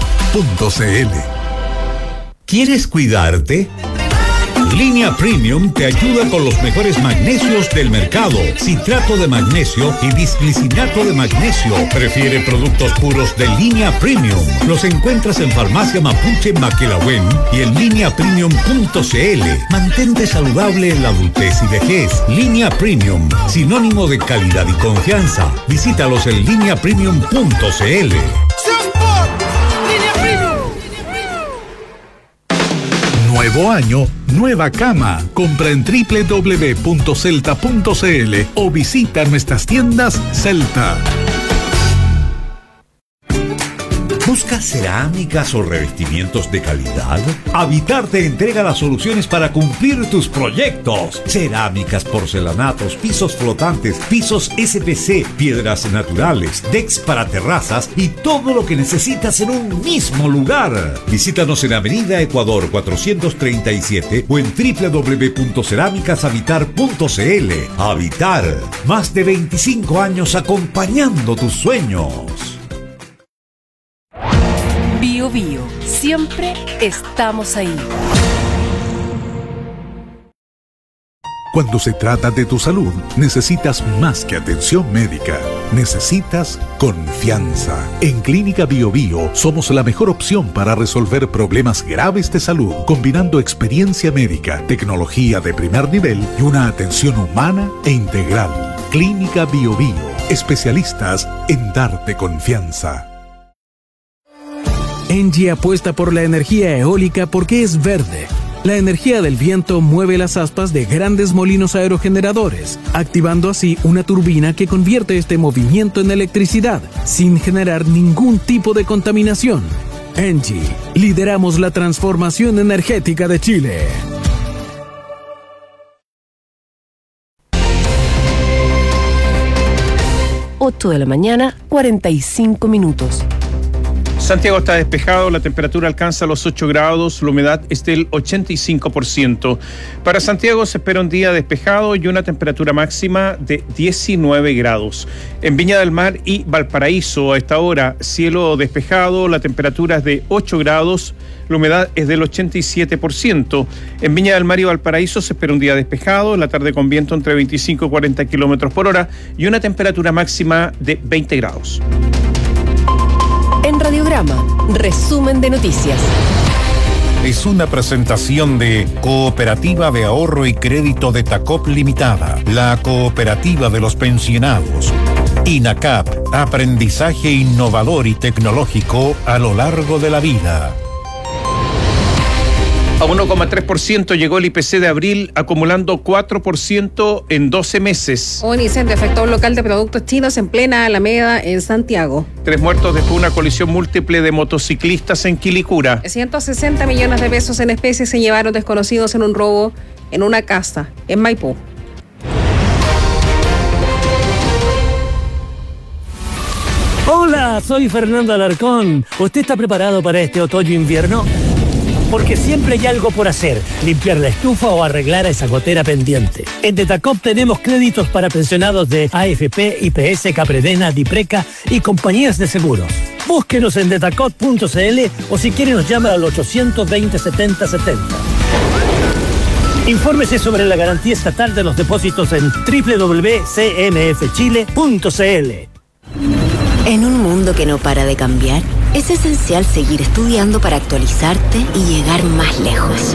¿Quieres cuidarte? Línea Premium te ayuda con los mejores magnesios del mercado. Citrato de magnesio y bisglicinato de magnesio. Prefiere productos puros de Línea Premium. Los encuentras en Farmacia Mapuche Maquelahuen y en lineapremium.cl. Mantente saludable en la adultez y vejez. Línea Premium, sinónimo de calidad y confianza. Visítalos en lineapremium.cl. Nuevo año, nueva cama. Compra en www.celta.cl o visita nuestras tiendas Celta. ¿Buscas cerámicas o revestimientos de calidad? Habitar te entrega las soluciones para cumplir tus proyectos. Cerámicas, porcelanatos, pisos flotantes, pisos SPC, piedras naturales, decks para terrazas y todo lo que necesitas en un mismo lugar. Visítanos en Avenida Ecuador 437 o en www.cerámicashabitar.cl. Habitar, más de 25 años acompañando tus sueños. Bio Bio, siempre estamos ahí. Cuando se trata de tu salud, necesitas más que atención médica. Necesitas confianza. En Clínica Bio Bio somos la mejor opción para resolver problemas graves de salud, combinando experiencia médica, tecnología de primer nivel y una atención humana e integral. Clínica Bio Bio, especialistas en darte confianza. Engie apuesta por la energía eólica porque es verde. La energía del viento mueve las aspas de grandes molinos aerogeneradores, activando así una turbina que convierte este movimiento en electricidad, sin generar ningún tipo de contaminación. Engie, lideramos la transformación energética de Chile. 8 de la mañana, 45 minutos. Santiago está despejado, la temperatura alcanza los 8 grados, la humedad es del 85%. Para Santiago se espera un día despejado y una temperatura máxima de 19 grados. En Viña del Mar y Valparaíso a esta hora, cielo despejado, la temperatura es de 8 grados, la humedad es del 87%. En Viña del Mar y Valparaíso se espera un día despejado, la tarde con viento entre 25 y 40 kilómetros por hora y una temperatura máxima de 20 grados. En Radiograma, resumen de noticias. Es una presentación de Cooperativa de Ahorro y Crédito de Tacop Limitada, la cooperativa de los pensionados. INACAP, aprendizaje innovador y tecnológico a lo largo de la vida. A 1,3% llegó el IPC de abril, acumulando 4% en 12 meses. Un incendio afectó a un local de productos chinos en plena Alameda, en Santiago. 3 muertos después de una colisión múltiple de motociclistas en Quilicura. 160 millones de pesos en especies se llevaron desconocidos en un robo en una casa en Maipú. Hola, soy Fernando Alarcón. ¿Usted está preparado para este otoño-invierno? Porque siempre hay algo por hacer, limpiar la estufa o arreglar a esa gotera pendiente. En Detacop tenemos créditos para pensionados de AFP, IPS, Capredena, Dipreca y compañías de seguros. Búsquenos en detacop.cl o si quiere nos llama al 820-7070. Infórmese sobre la garantía estatal de los depósitos en www.cmfchile.cl. En un mundo que no para de cambiar, es esencial seguir estudiando para actualizarte y llegar más lejos.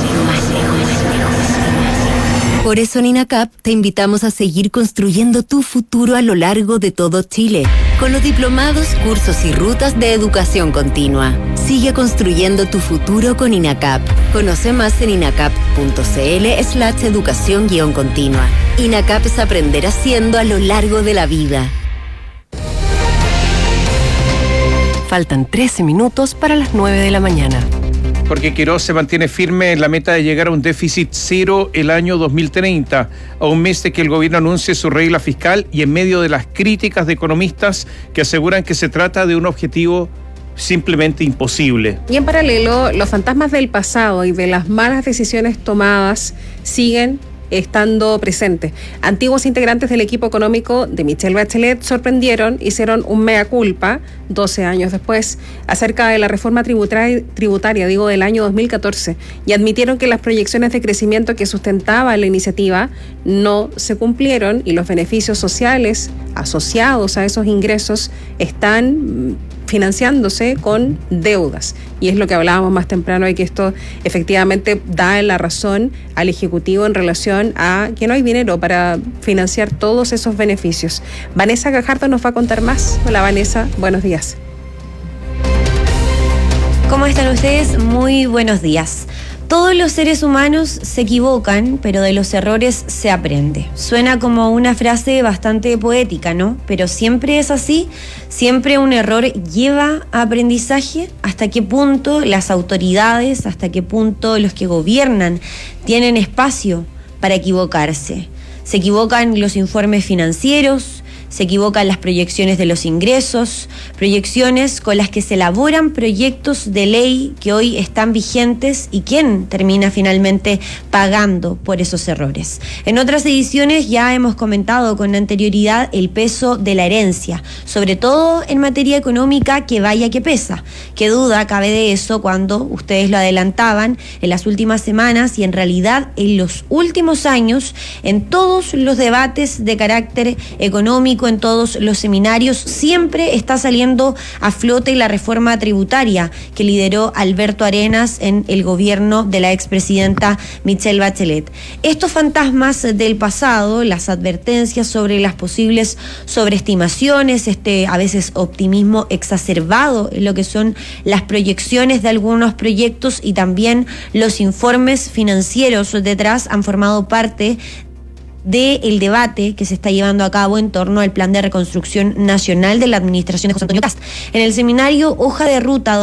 Por eso en INACAP te invitamos a seguir construyendo tu futuro a lo largo de todo Chile, con los diplomados, cursos y rutas de educación continua. Sigue construyendo tu futuro con INACAP. Conoce más en inacap.cl/educación-continua. INACAP es aprender haciendo a lo largo de la vida. Faltan 13 minutos para las 9 de la mañana. Jorge Quirós se mantiene firme en la meta de llegar a un déficit cero el año 2030, a un mes de que el gobierno anuncie su regla fiscal y en medio de las críticas de economistas que aseguran que se trata de un objetivo simplemente imposible. Y en paralelo, los fantasmas del pasado y de las malas decisiones tomadas siguen estando presentes. Antiguos integrantes del equipo económico de Michelle Bachelet hicieron un mea culpa 12 años después acerca de la reforma tributaria del año 2014 y admitieron que las proyecciones de crecimiento que sustentaba la iniciativa no se cumplieron y los beneficios sociales asociados a esos ingresos están financiándose con deudas. Y es lo que hablábamos más temprano, de que esto efectivamente da la razón al Ejecutivo en relación a que no hay dinero para financiar todos esos beneficios. Vanessa Gajardo nos va a contar más. Hola Vanessa, buenos días. ¿Cómo están ustedes? Muy buenos días. Todos los seres humanos se equivocan, pero de los errores se aprende. Suena como una frase bastante poética, ¿no? Pero siempre es así, siempre un error lleva a aprendizaje. ¿Hasta qué punto las autoridades, hasta qué punto los que gobiernan tienen espacio para equivocarse? Se equivocan los informes financieros, se equivocan las proyecciones de los ingresos, proyecciones con las que se elaboran proyectos de ley que hoy están vigentes y quién termina finalmente pagando por esos errores. En otras ediciones ya hemos comentado con anterioridad el peso de la herencia, sobre todo en materia económica, que vaya que pesa. Qué duda cabe de eso cuando ustedes lo adelantaban en las últimas semanas y en realidad en los últimos años, en todos los debates de carácter económico, en todos los seminarios, siempre está saliendo a flote la reforma tributaria que lideró Alberto Arenas en el gobierno de la expresidenta Michelle Bachelet. Estos fantasmas del pasado, las advertencias sobre las posibles sobreestimaciones, a veces optimismo exacerbado en lo que son las proyecciones de algunos proyectos y también los informes financieros detrás, han formado parte del debate que se está llevando a cabo en torno al Plan de Reconstrucción Nacional de la Administración de José Antonio Kast. En el seminario Hoja de Ruta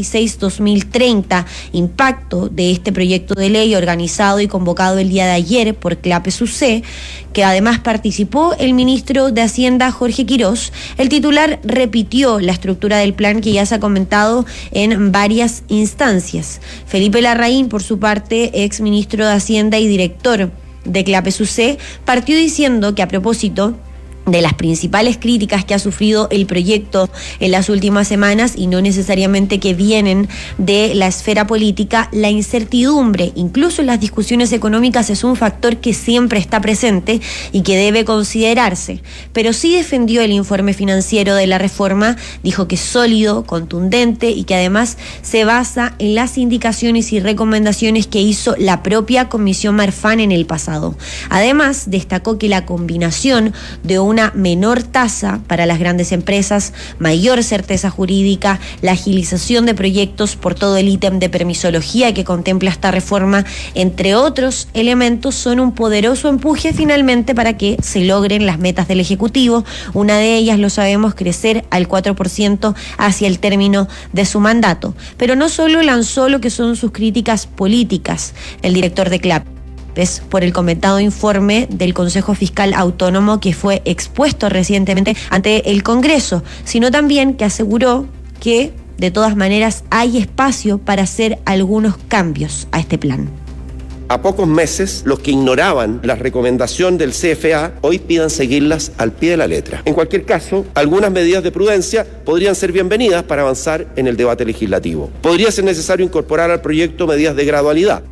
2026-2030, impacto de este proyecto de ley organizado y convocado el día de ayer por CLAPES-UC, que además participó el ministro de Hacienda Jorge Quirós, el titular repitió la estructura del plan que ya se ha comentado en varias instancias. Felipe Larraín, por su parte, ex ministro de Hacienda y director de CLAPES-UC, partió diciendo que a propósito de las principales críticas que ha sufrido el proyecto en las últimas semanas y no necesariamente que vienen de la esfera política, la incertidumbre, incluso en las discusiones económicas, es un factor que siempre está presente y que debe considerarse. Pero sí defendió el informe financiero de la reforma, dijo que es sólido, contundente y que además se basa en las indicaciones y recomendaciones que hizo la propia Comisión Marfan en el pasado. Además, destacó que la combinación de una menor tasa para las grandes empresas, mayor certeza jurídica, la agilización de proyectos por todo el ítem de permisología que contempla esta reforma, entre otros elementos, son un poderoso empuje finalmente para que se logren las metas del Ejecutivo. Una de ellas, lo sabemos, crecer al 4% hacia el término de su mandato. Pero no solo lanzó lo que son sus críticas políticas el director de CLAP, por el comentado informe del Consejo Fiscal Autónomo que fue expuesto recientemente ante el Congreso, sino también que aseguró que de todas maneras hay espacio para hacer algunos cambios a este plan. A pocos meses, los que ignoraban la recomendación del CFA hoy pidan seguirlas al pie de la letra. En cualquier caso, algunas medidas de prudencia podrían ser bienvenidas para avanzar en el debate legislativo. Podría ser necesario incorporar al proyecto medidas de gradualidad.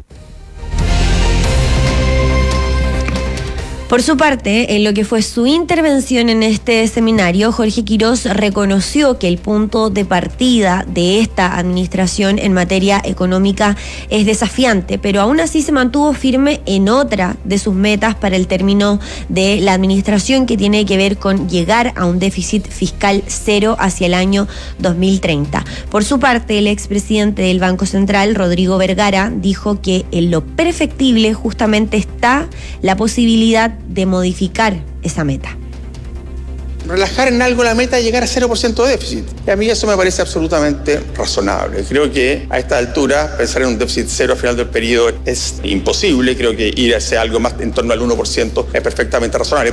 Por su parte, en lo que fue su intervención en este seminario, Jorge Quirós reconoció que el punto de partida de esta administración en materia económica es desafiante, pero aún así se mantuvo firme en otra de sus metas para el término de la administración, que tiene que ver con llegar a un déficit fiscal cero hacia el año 2030. Por su parte, el expresidente del Banco Central, Rodrigo Vergara, dijo que en lo perfectible justamente está la posibilidad de modificar esa meta. Relajar en algo la meta de llegar a 0% de déficit. Y a mí eso me parece absolutamente razonable. Creo que a esta altura pensar en un déficit cero al final del periodo es imposible. Creo que ir hacia algo más en torno al 1% es perfectamente razonable.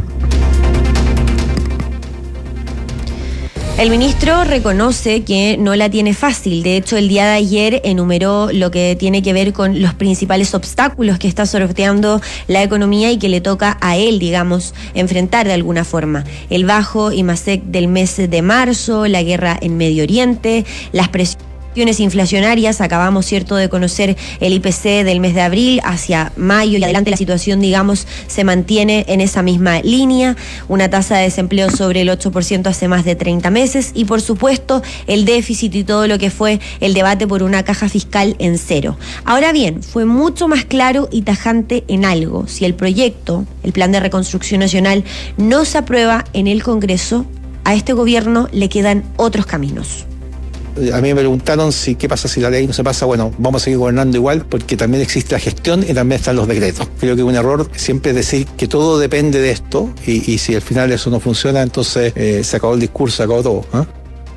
El ministro reconoce que no la tiene fácil. De hecho, el día de ayer enumeró lo que tiene que ver con los principales obstáculos que está sorteando la economía y que le toca a él, digamos, enfrentar de alguna forma. El bajo IMASEC del mes de marzo, la guerra en Medio Oriente, las presiones inflacionarias. Acabamos, cierto, de conocer el IPC del mes de abril. Hacia mayo y adelante la situación, digamos, se mantiene en esa misma línea. Una tasa de desempleo sobre el 8% hace más de 30 meses y, por supuesto, el déficit y todo lo que fue el debate por una caja fiscal en cero. Ahora bien, fue mucho más claro y tajante en algo. Si el proyecto, el Plan de Reconstrucción Nacional, no se aprueba en el Congreso, a este gobierno le quedan otros caminos. A mí me preguntaron qué pasa si la ley no se pasa. Bueno, vamos a seguir gobernando igual, porque también existe la gestión y también están los decretos. Creo que un error siempre es decir que todo depende de esto, y si al final eso no funciona, entonces se acabó el discurso, se acabó todo, ¿eh?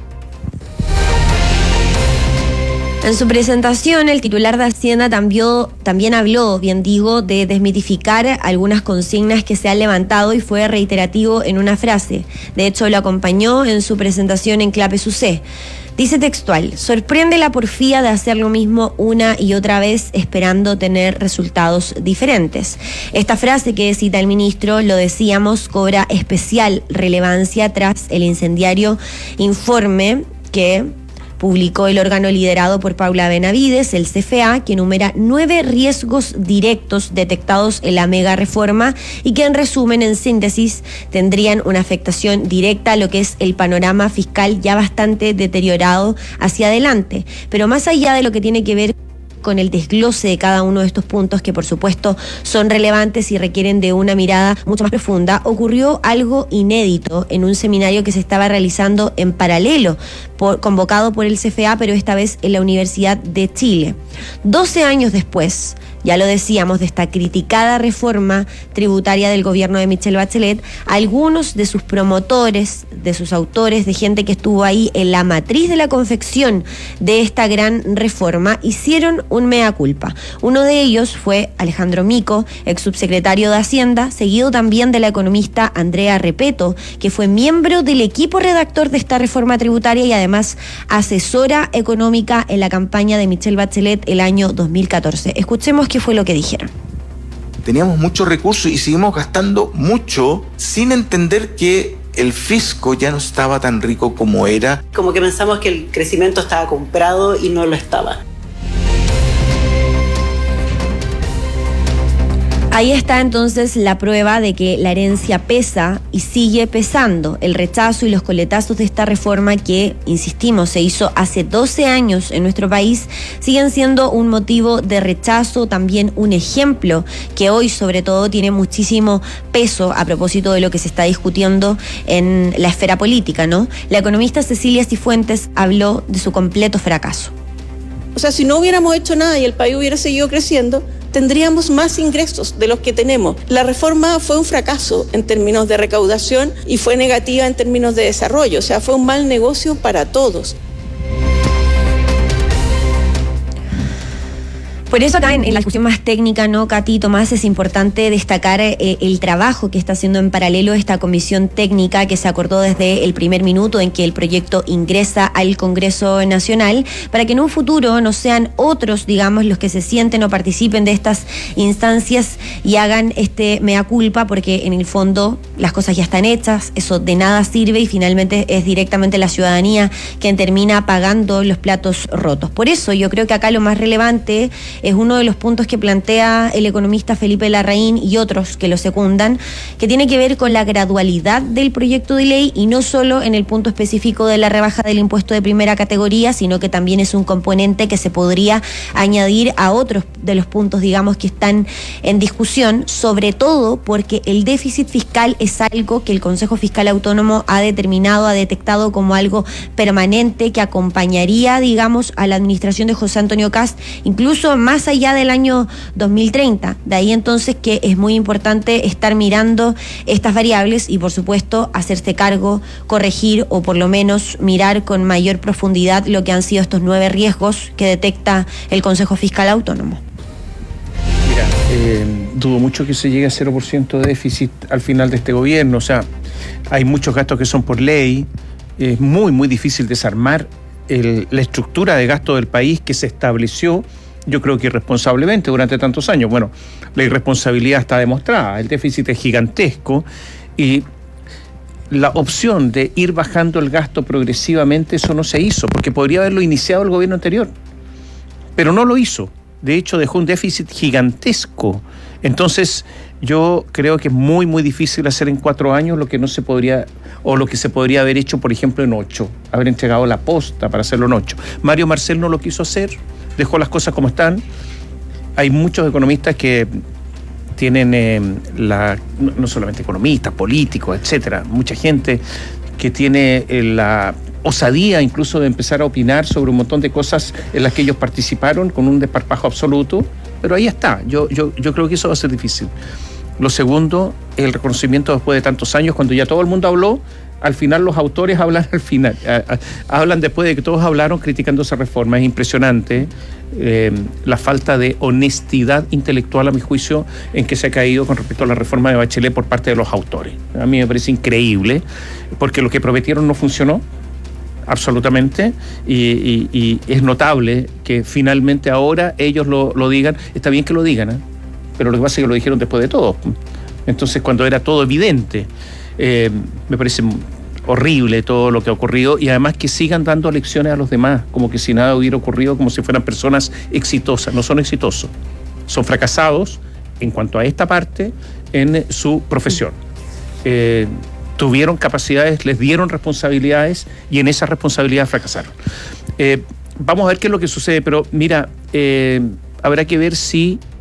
En su presentación, el titular de Hacienda también habló, de desmitificar algunas consignas que se han levantado y fue reiterativo en una frase. De hecho, lo acompañó en su presentación en Clape Sucé. Dice textual: sorprende la porfía de hacer lo mismo una y otra vez esperando tener resultados diferentes. Esta frase que cita el ministro, lo decíamos, cobra especial relevancia tras el incendiario informe que publicó el órgano liderado por Paula Benavides, el CFA, que enumera 9 riesgos directos detectados en la mega reforma y que en resumen, en síntesis, tendrían una afectación directa a lo que es el panorama fiscal ya bastante deteriorado hacia adelante. Pero más allá de lo que tiene que ver con el desglose de cada uno de estos puntos, que por supuesto son relevantes y requieren de una mirada mucho más profunda, ocurrió algo inédito en un seminario que se estaba realizando en paralelo, convocado por el CFA, pero esta vez en la Universidad de Chile. 12 años después, ya lo decíamos, de esta criticada reforma tributaria del gobierno de Michelle Bachelet, algunos de sus promotores, de sus autores, de gente que estuvo ahí en la matriz de la confección de esta gran reforma, hicieron un mea culpa. Uno de ellos fue Alejandro Mico, ex subsecretario de Hacienda, seguido también de la economista Andrea Repeto, que fue miembro del equipo redactor de esta reforma tributaria y además asesora económica en la campaña de Michelle Bachelet el año 2014. Escuchemos qué fue lo que dijeron. Teníamos muchos recursos y seguimos gastando mucho sin entender que el fisco ya no estaba tan rico como era. Como que pensamos que el crecimiento estaba comprado y no lo estaba. Ahí está entonces la prueba de que la herencia pesa y sigue pesando. El rechazo y los coletazos de esta reforma que, insistimos, se hizo hace 12 años en nuestro país, siguen siendo un motivo de rechazo, también un ejemplo que hoy sobre todo tiene muchísimo peso a propósito de lo que se está discutiendo en la esfera política, ¿no? La economista Cecilia Cifuentes habló de su completo fracaso. O sea, si no hubiéramos hecho nada y el país hubiera seguido creciendo, tendríamos más ingresos de los que tenemos. La reforma fue un fracaso en términos de recaudación y fue negativa en términos de desarrollo. O sea, fue un mal negocio para todos. Por eso acá en la discusión más técnica, ¿no, Katy, Tomás? Es importante destacar el trabajo que está haciendo en paralelo esta comisión técnica que se acordó desde el primer minuto en que el proyecto ingresa al Congreso Nacional, para que en un futuro no sean otros, digamos, los que se sienten o participen de estas instancias y hagan este mea culpa, porque en el fondo las cosas ya están hechas, eso de nada sirve y finalmente es directamente la ciudadanía quien termina pagando los platos rotos. Por eso yo creo que acá lo más relevante es uno de los puntos que plantea el economista Felipe Larraín y otros que lo secundan, que tiene que ver con la gradualidad del proyecto de ley y no solo en el punto específico de la rebaja del impuesto de primera categoría, sino que también es un componente que se podría añadir a otros de los puntos, digamos, que están en discusión, sobre todo porque el déficit fiscal es algo que el Consejo Fiscal Autónomo ha determinado, ha detectado como algo permanente que acompañaría, digamos, a la administración de José Antonio Kast, incluso más allá del año 2030. De ahí entonces que es muy importante estar mirando estas variables y por supuesto hacerse cargo, corregir o por lo menos mirar con mayor profundidad lo que han sido estos 9 riesgos que detecta el Consejo Fiscal Autónomo. Mira, dudo mucho que se llegue a 0% de déficit al final de este gobierno. O sea, hay muchos gastos que son por ley. Es muy, muy difícil desarmar la estructura de gasto del país que se estableció, yo creo que irresponsablemente durante tantos años. Bueno, la irresponsabilidad está demostrada, el déficit es gigantesco y la opción de ir bajando el gasto progresivamente, eso no se hizo, porque podría haberlo iniciado el gobierno anterior, pero no lo hizo. De hecho, dejó un déficit gigantesco. Entonces, yo creo que es muy, muy difícil hacer en 4 años lo que no se podría, o lo que se podría haber hecho, por ejemplo, en 8. Haber entregado la posta para hacerlo en 8. Mario Marcel no lo quiso hacer, dejó las cosas como están. Hay muchos economistas que tienen, no solamente economistas, políticos, etcétera, mucha gente que tiene osadía incluso de empezar a opinar sobre un montón de cosas en las que ellos participaron con un desparpajo absoluto, pero ahí está. Yo creo que eso va a ser difícil. Lo segundo, el reconocimiento después de tantos años, cuando ya todo el mundo habló, al final los autores hablan al final, hablan después de que todos hablaron criticando esa reforma. Es impresionante la falta de honestidad intelectual, a mi juicio, en que se ha caído con respecto a la reforma de Bachelet por parte de los autores. A mí me parece increíble, porque lo que prometieron no funcionó, absolutamente, y es notable que finalmente ahora ellos lo digan. Está bien que lo digan, pero lo que pasa es que lo dijeron después de todo. Entonces, cuando era todo evidente, me parece horrible todo lo que ha ocurrido, y además que sigan dando lecciones a los demás, como que si nada hubiera ocurrido, como si fueran personas exitosas. No son exitosos, son fracasados en cuanto a esta parte en su profesión. Tuvieron capacidades, les dieron responsabilidades y en esas responsabilidades fracasaron. Vamos a ver qué es lo que sucede, pero mira, habrá que ver si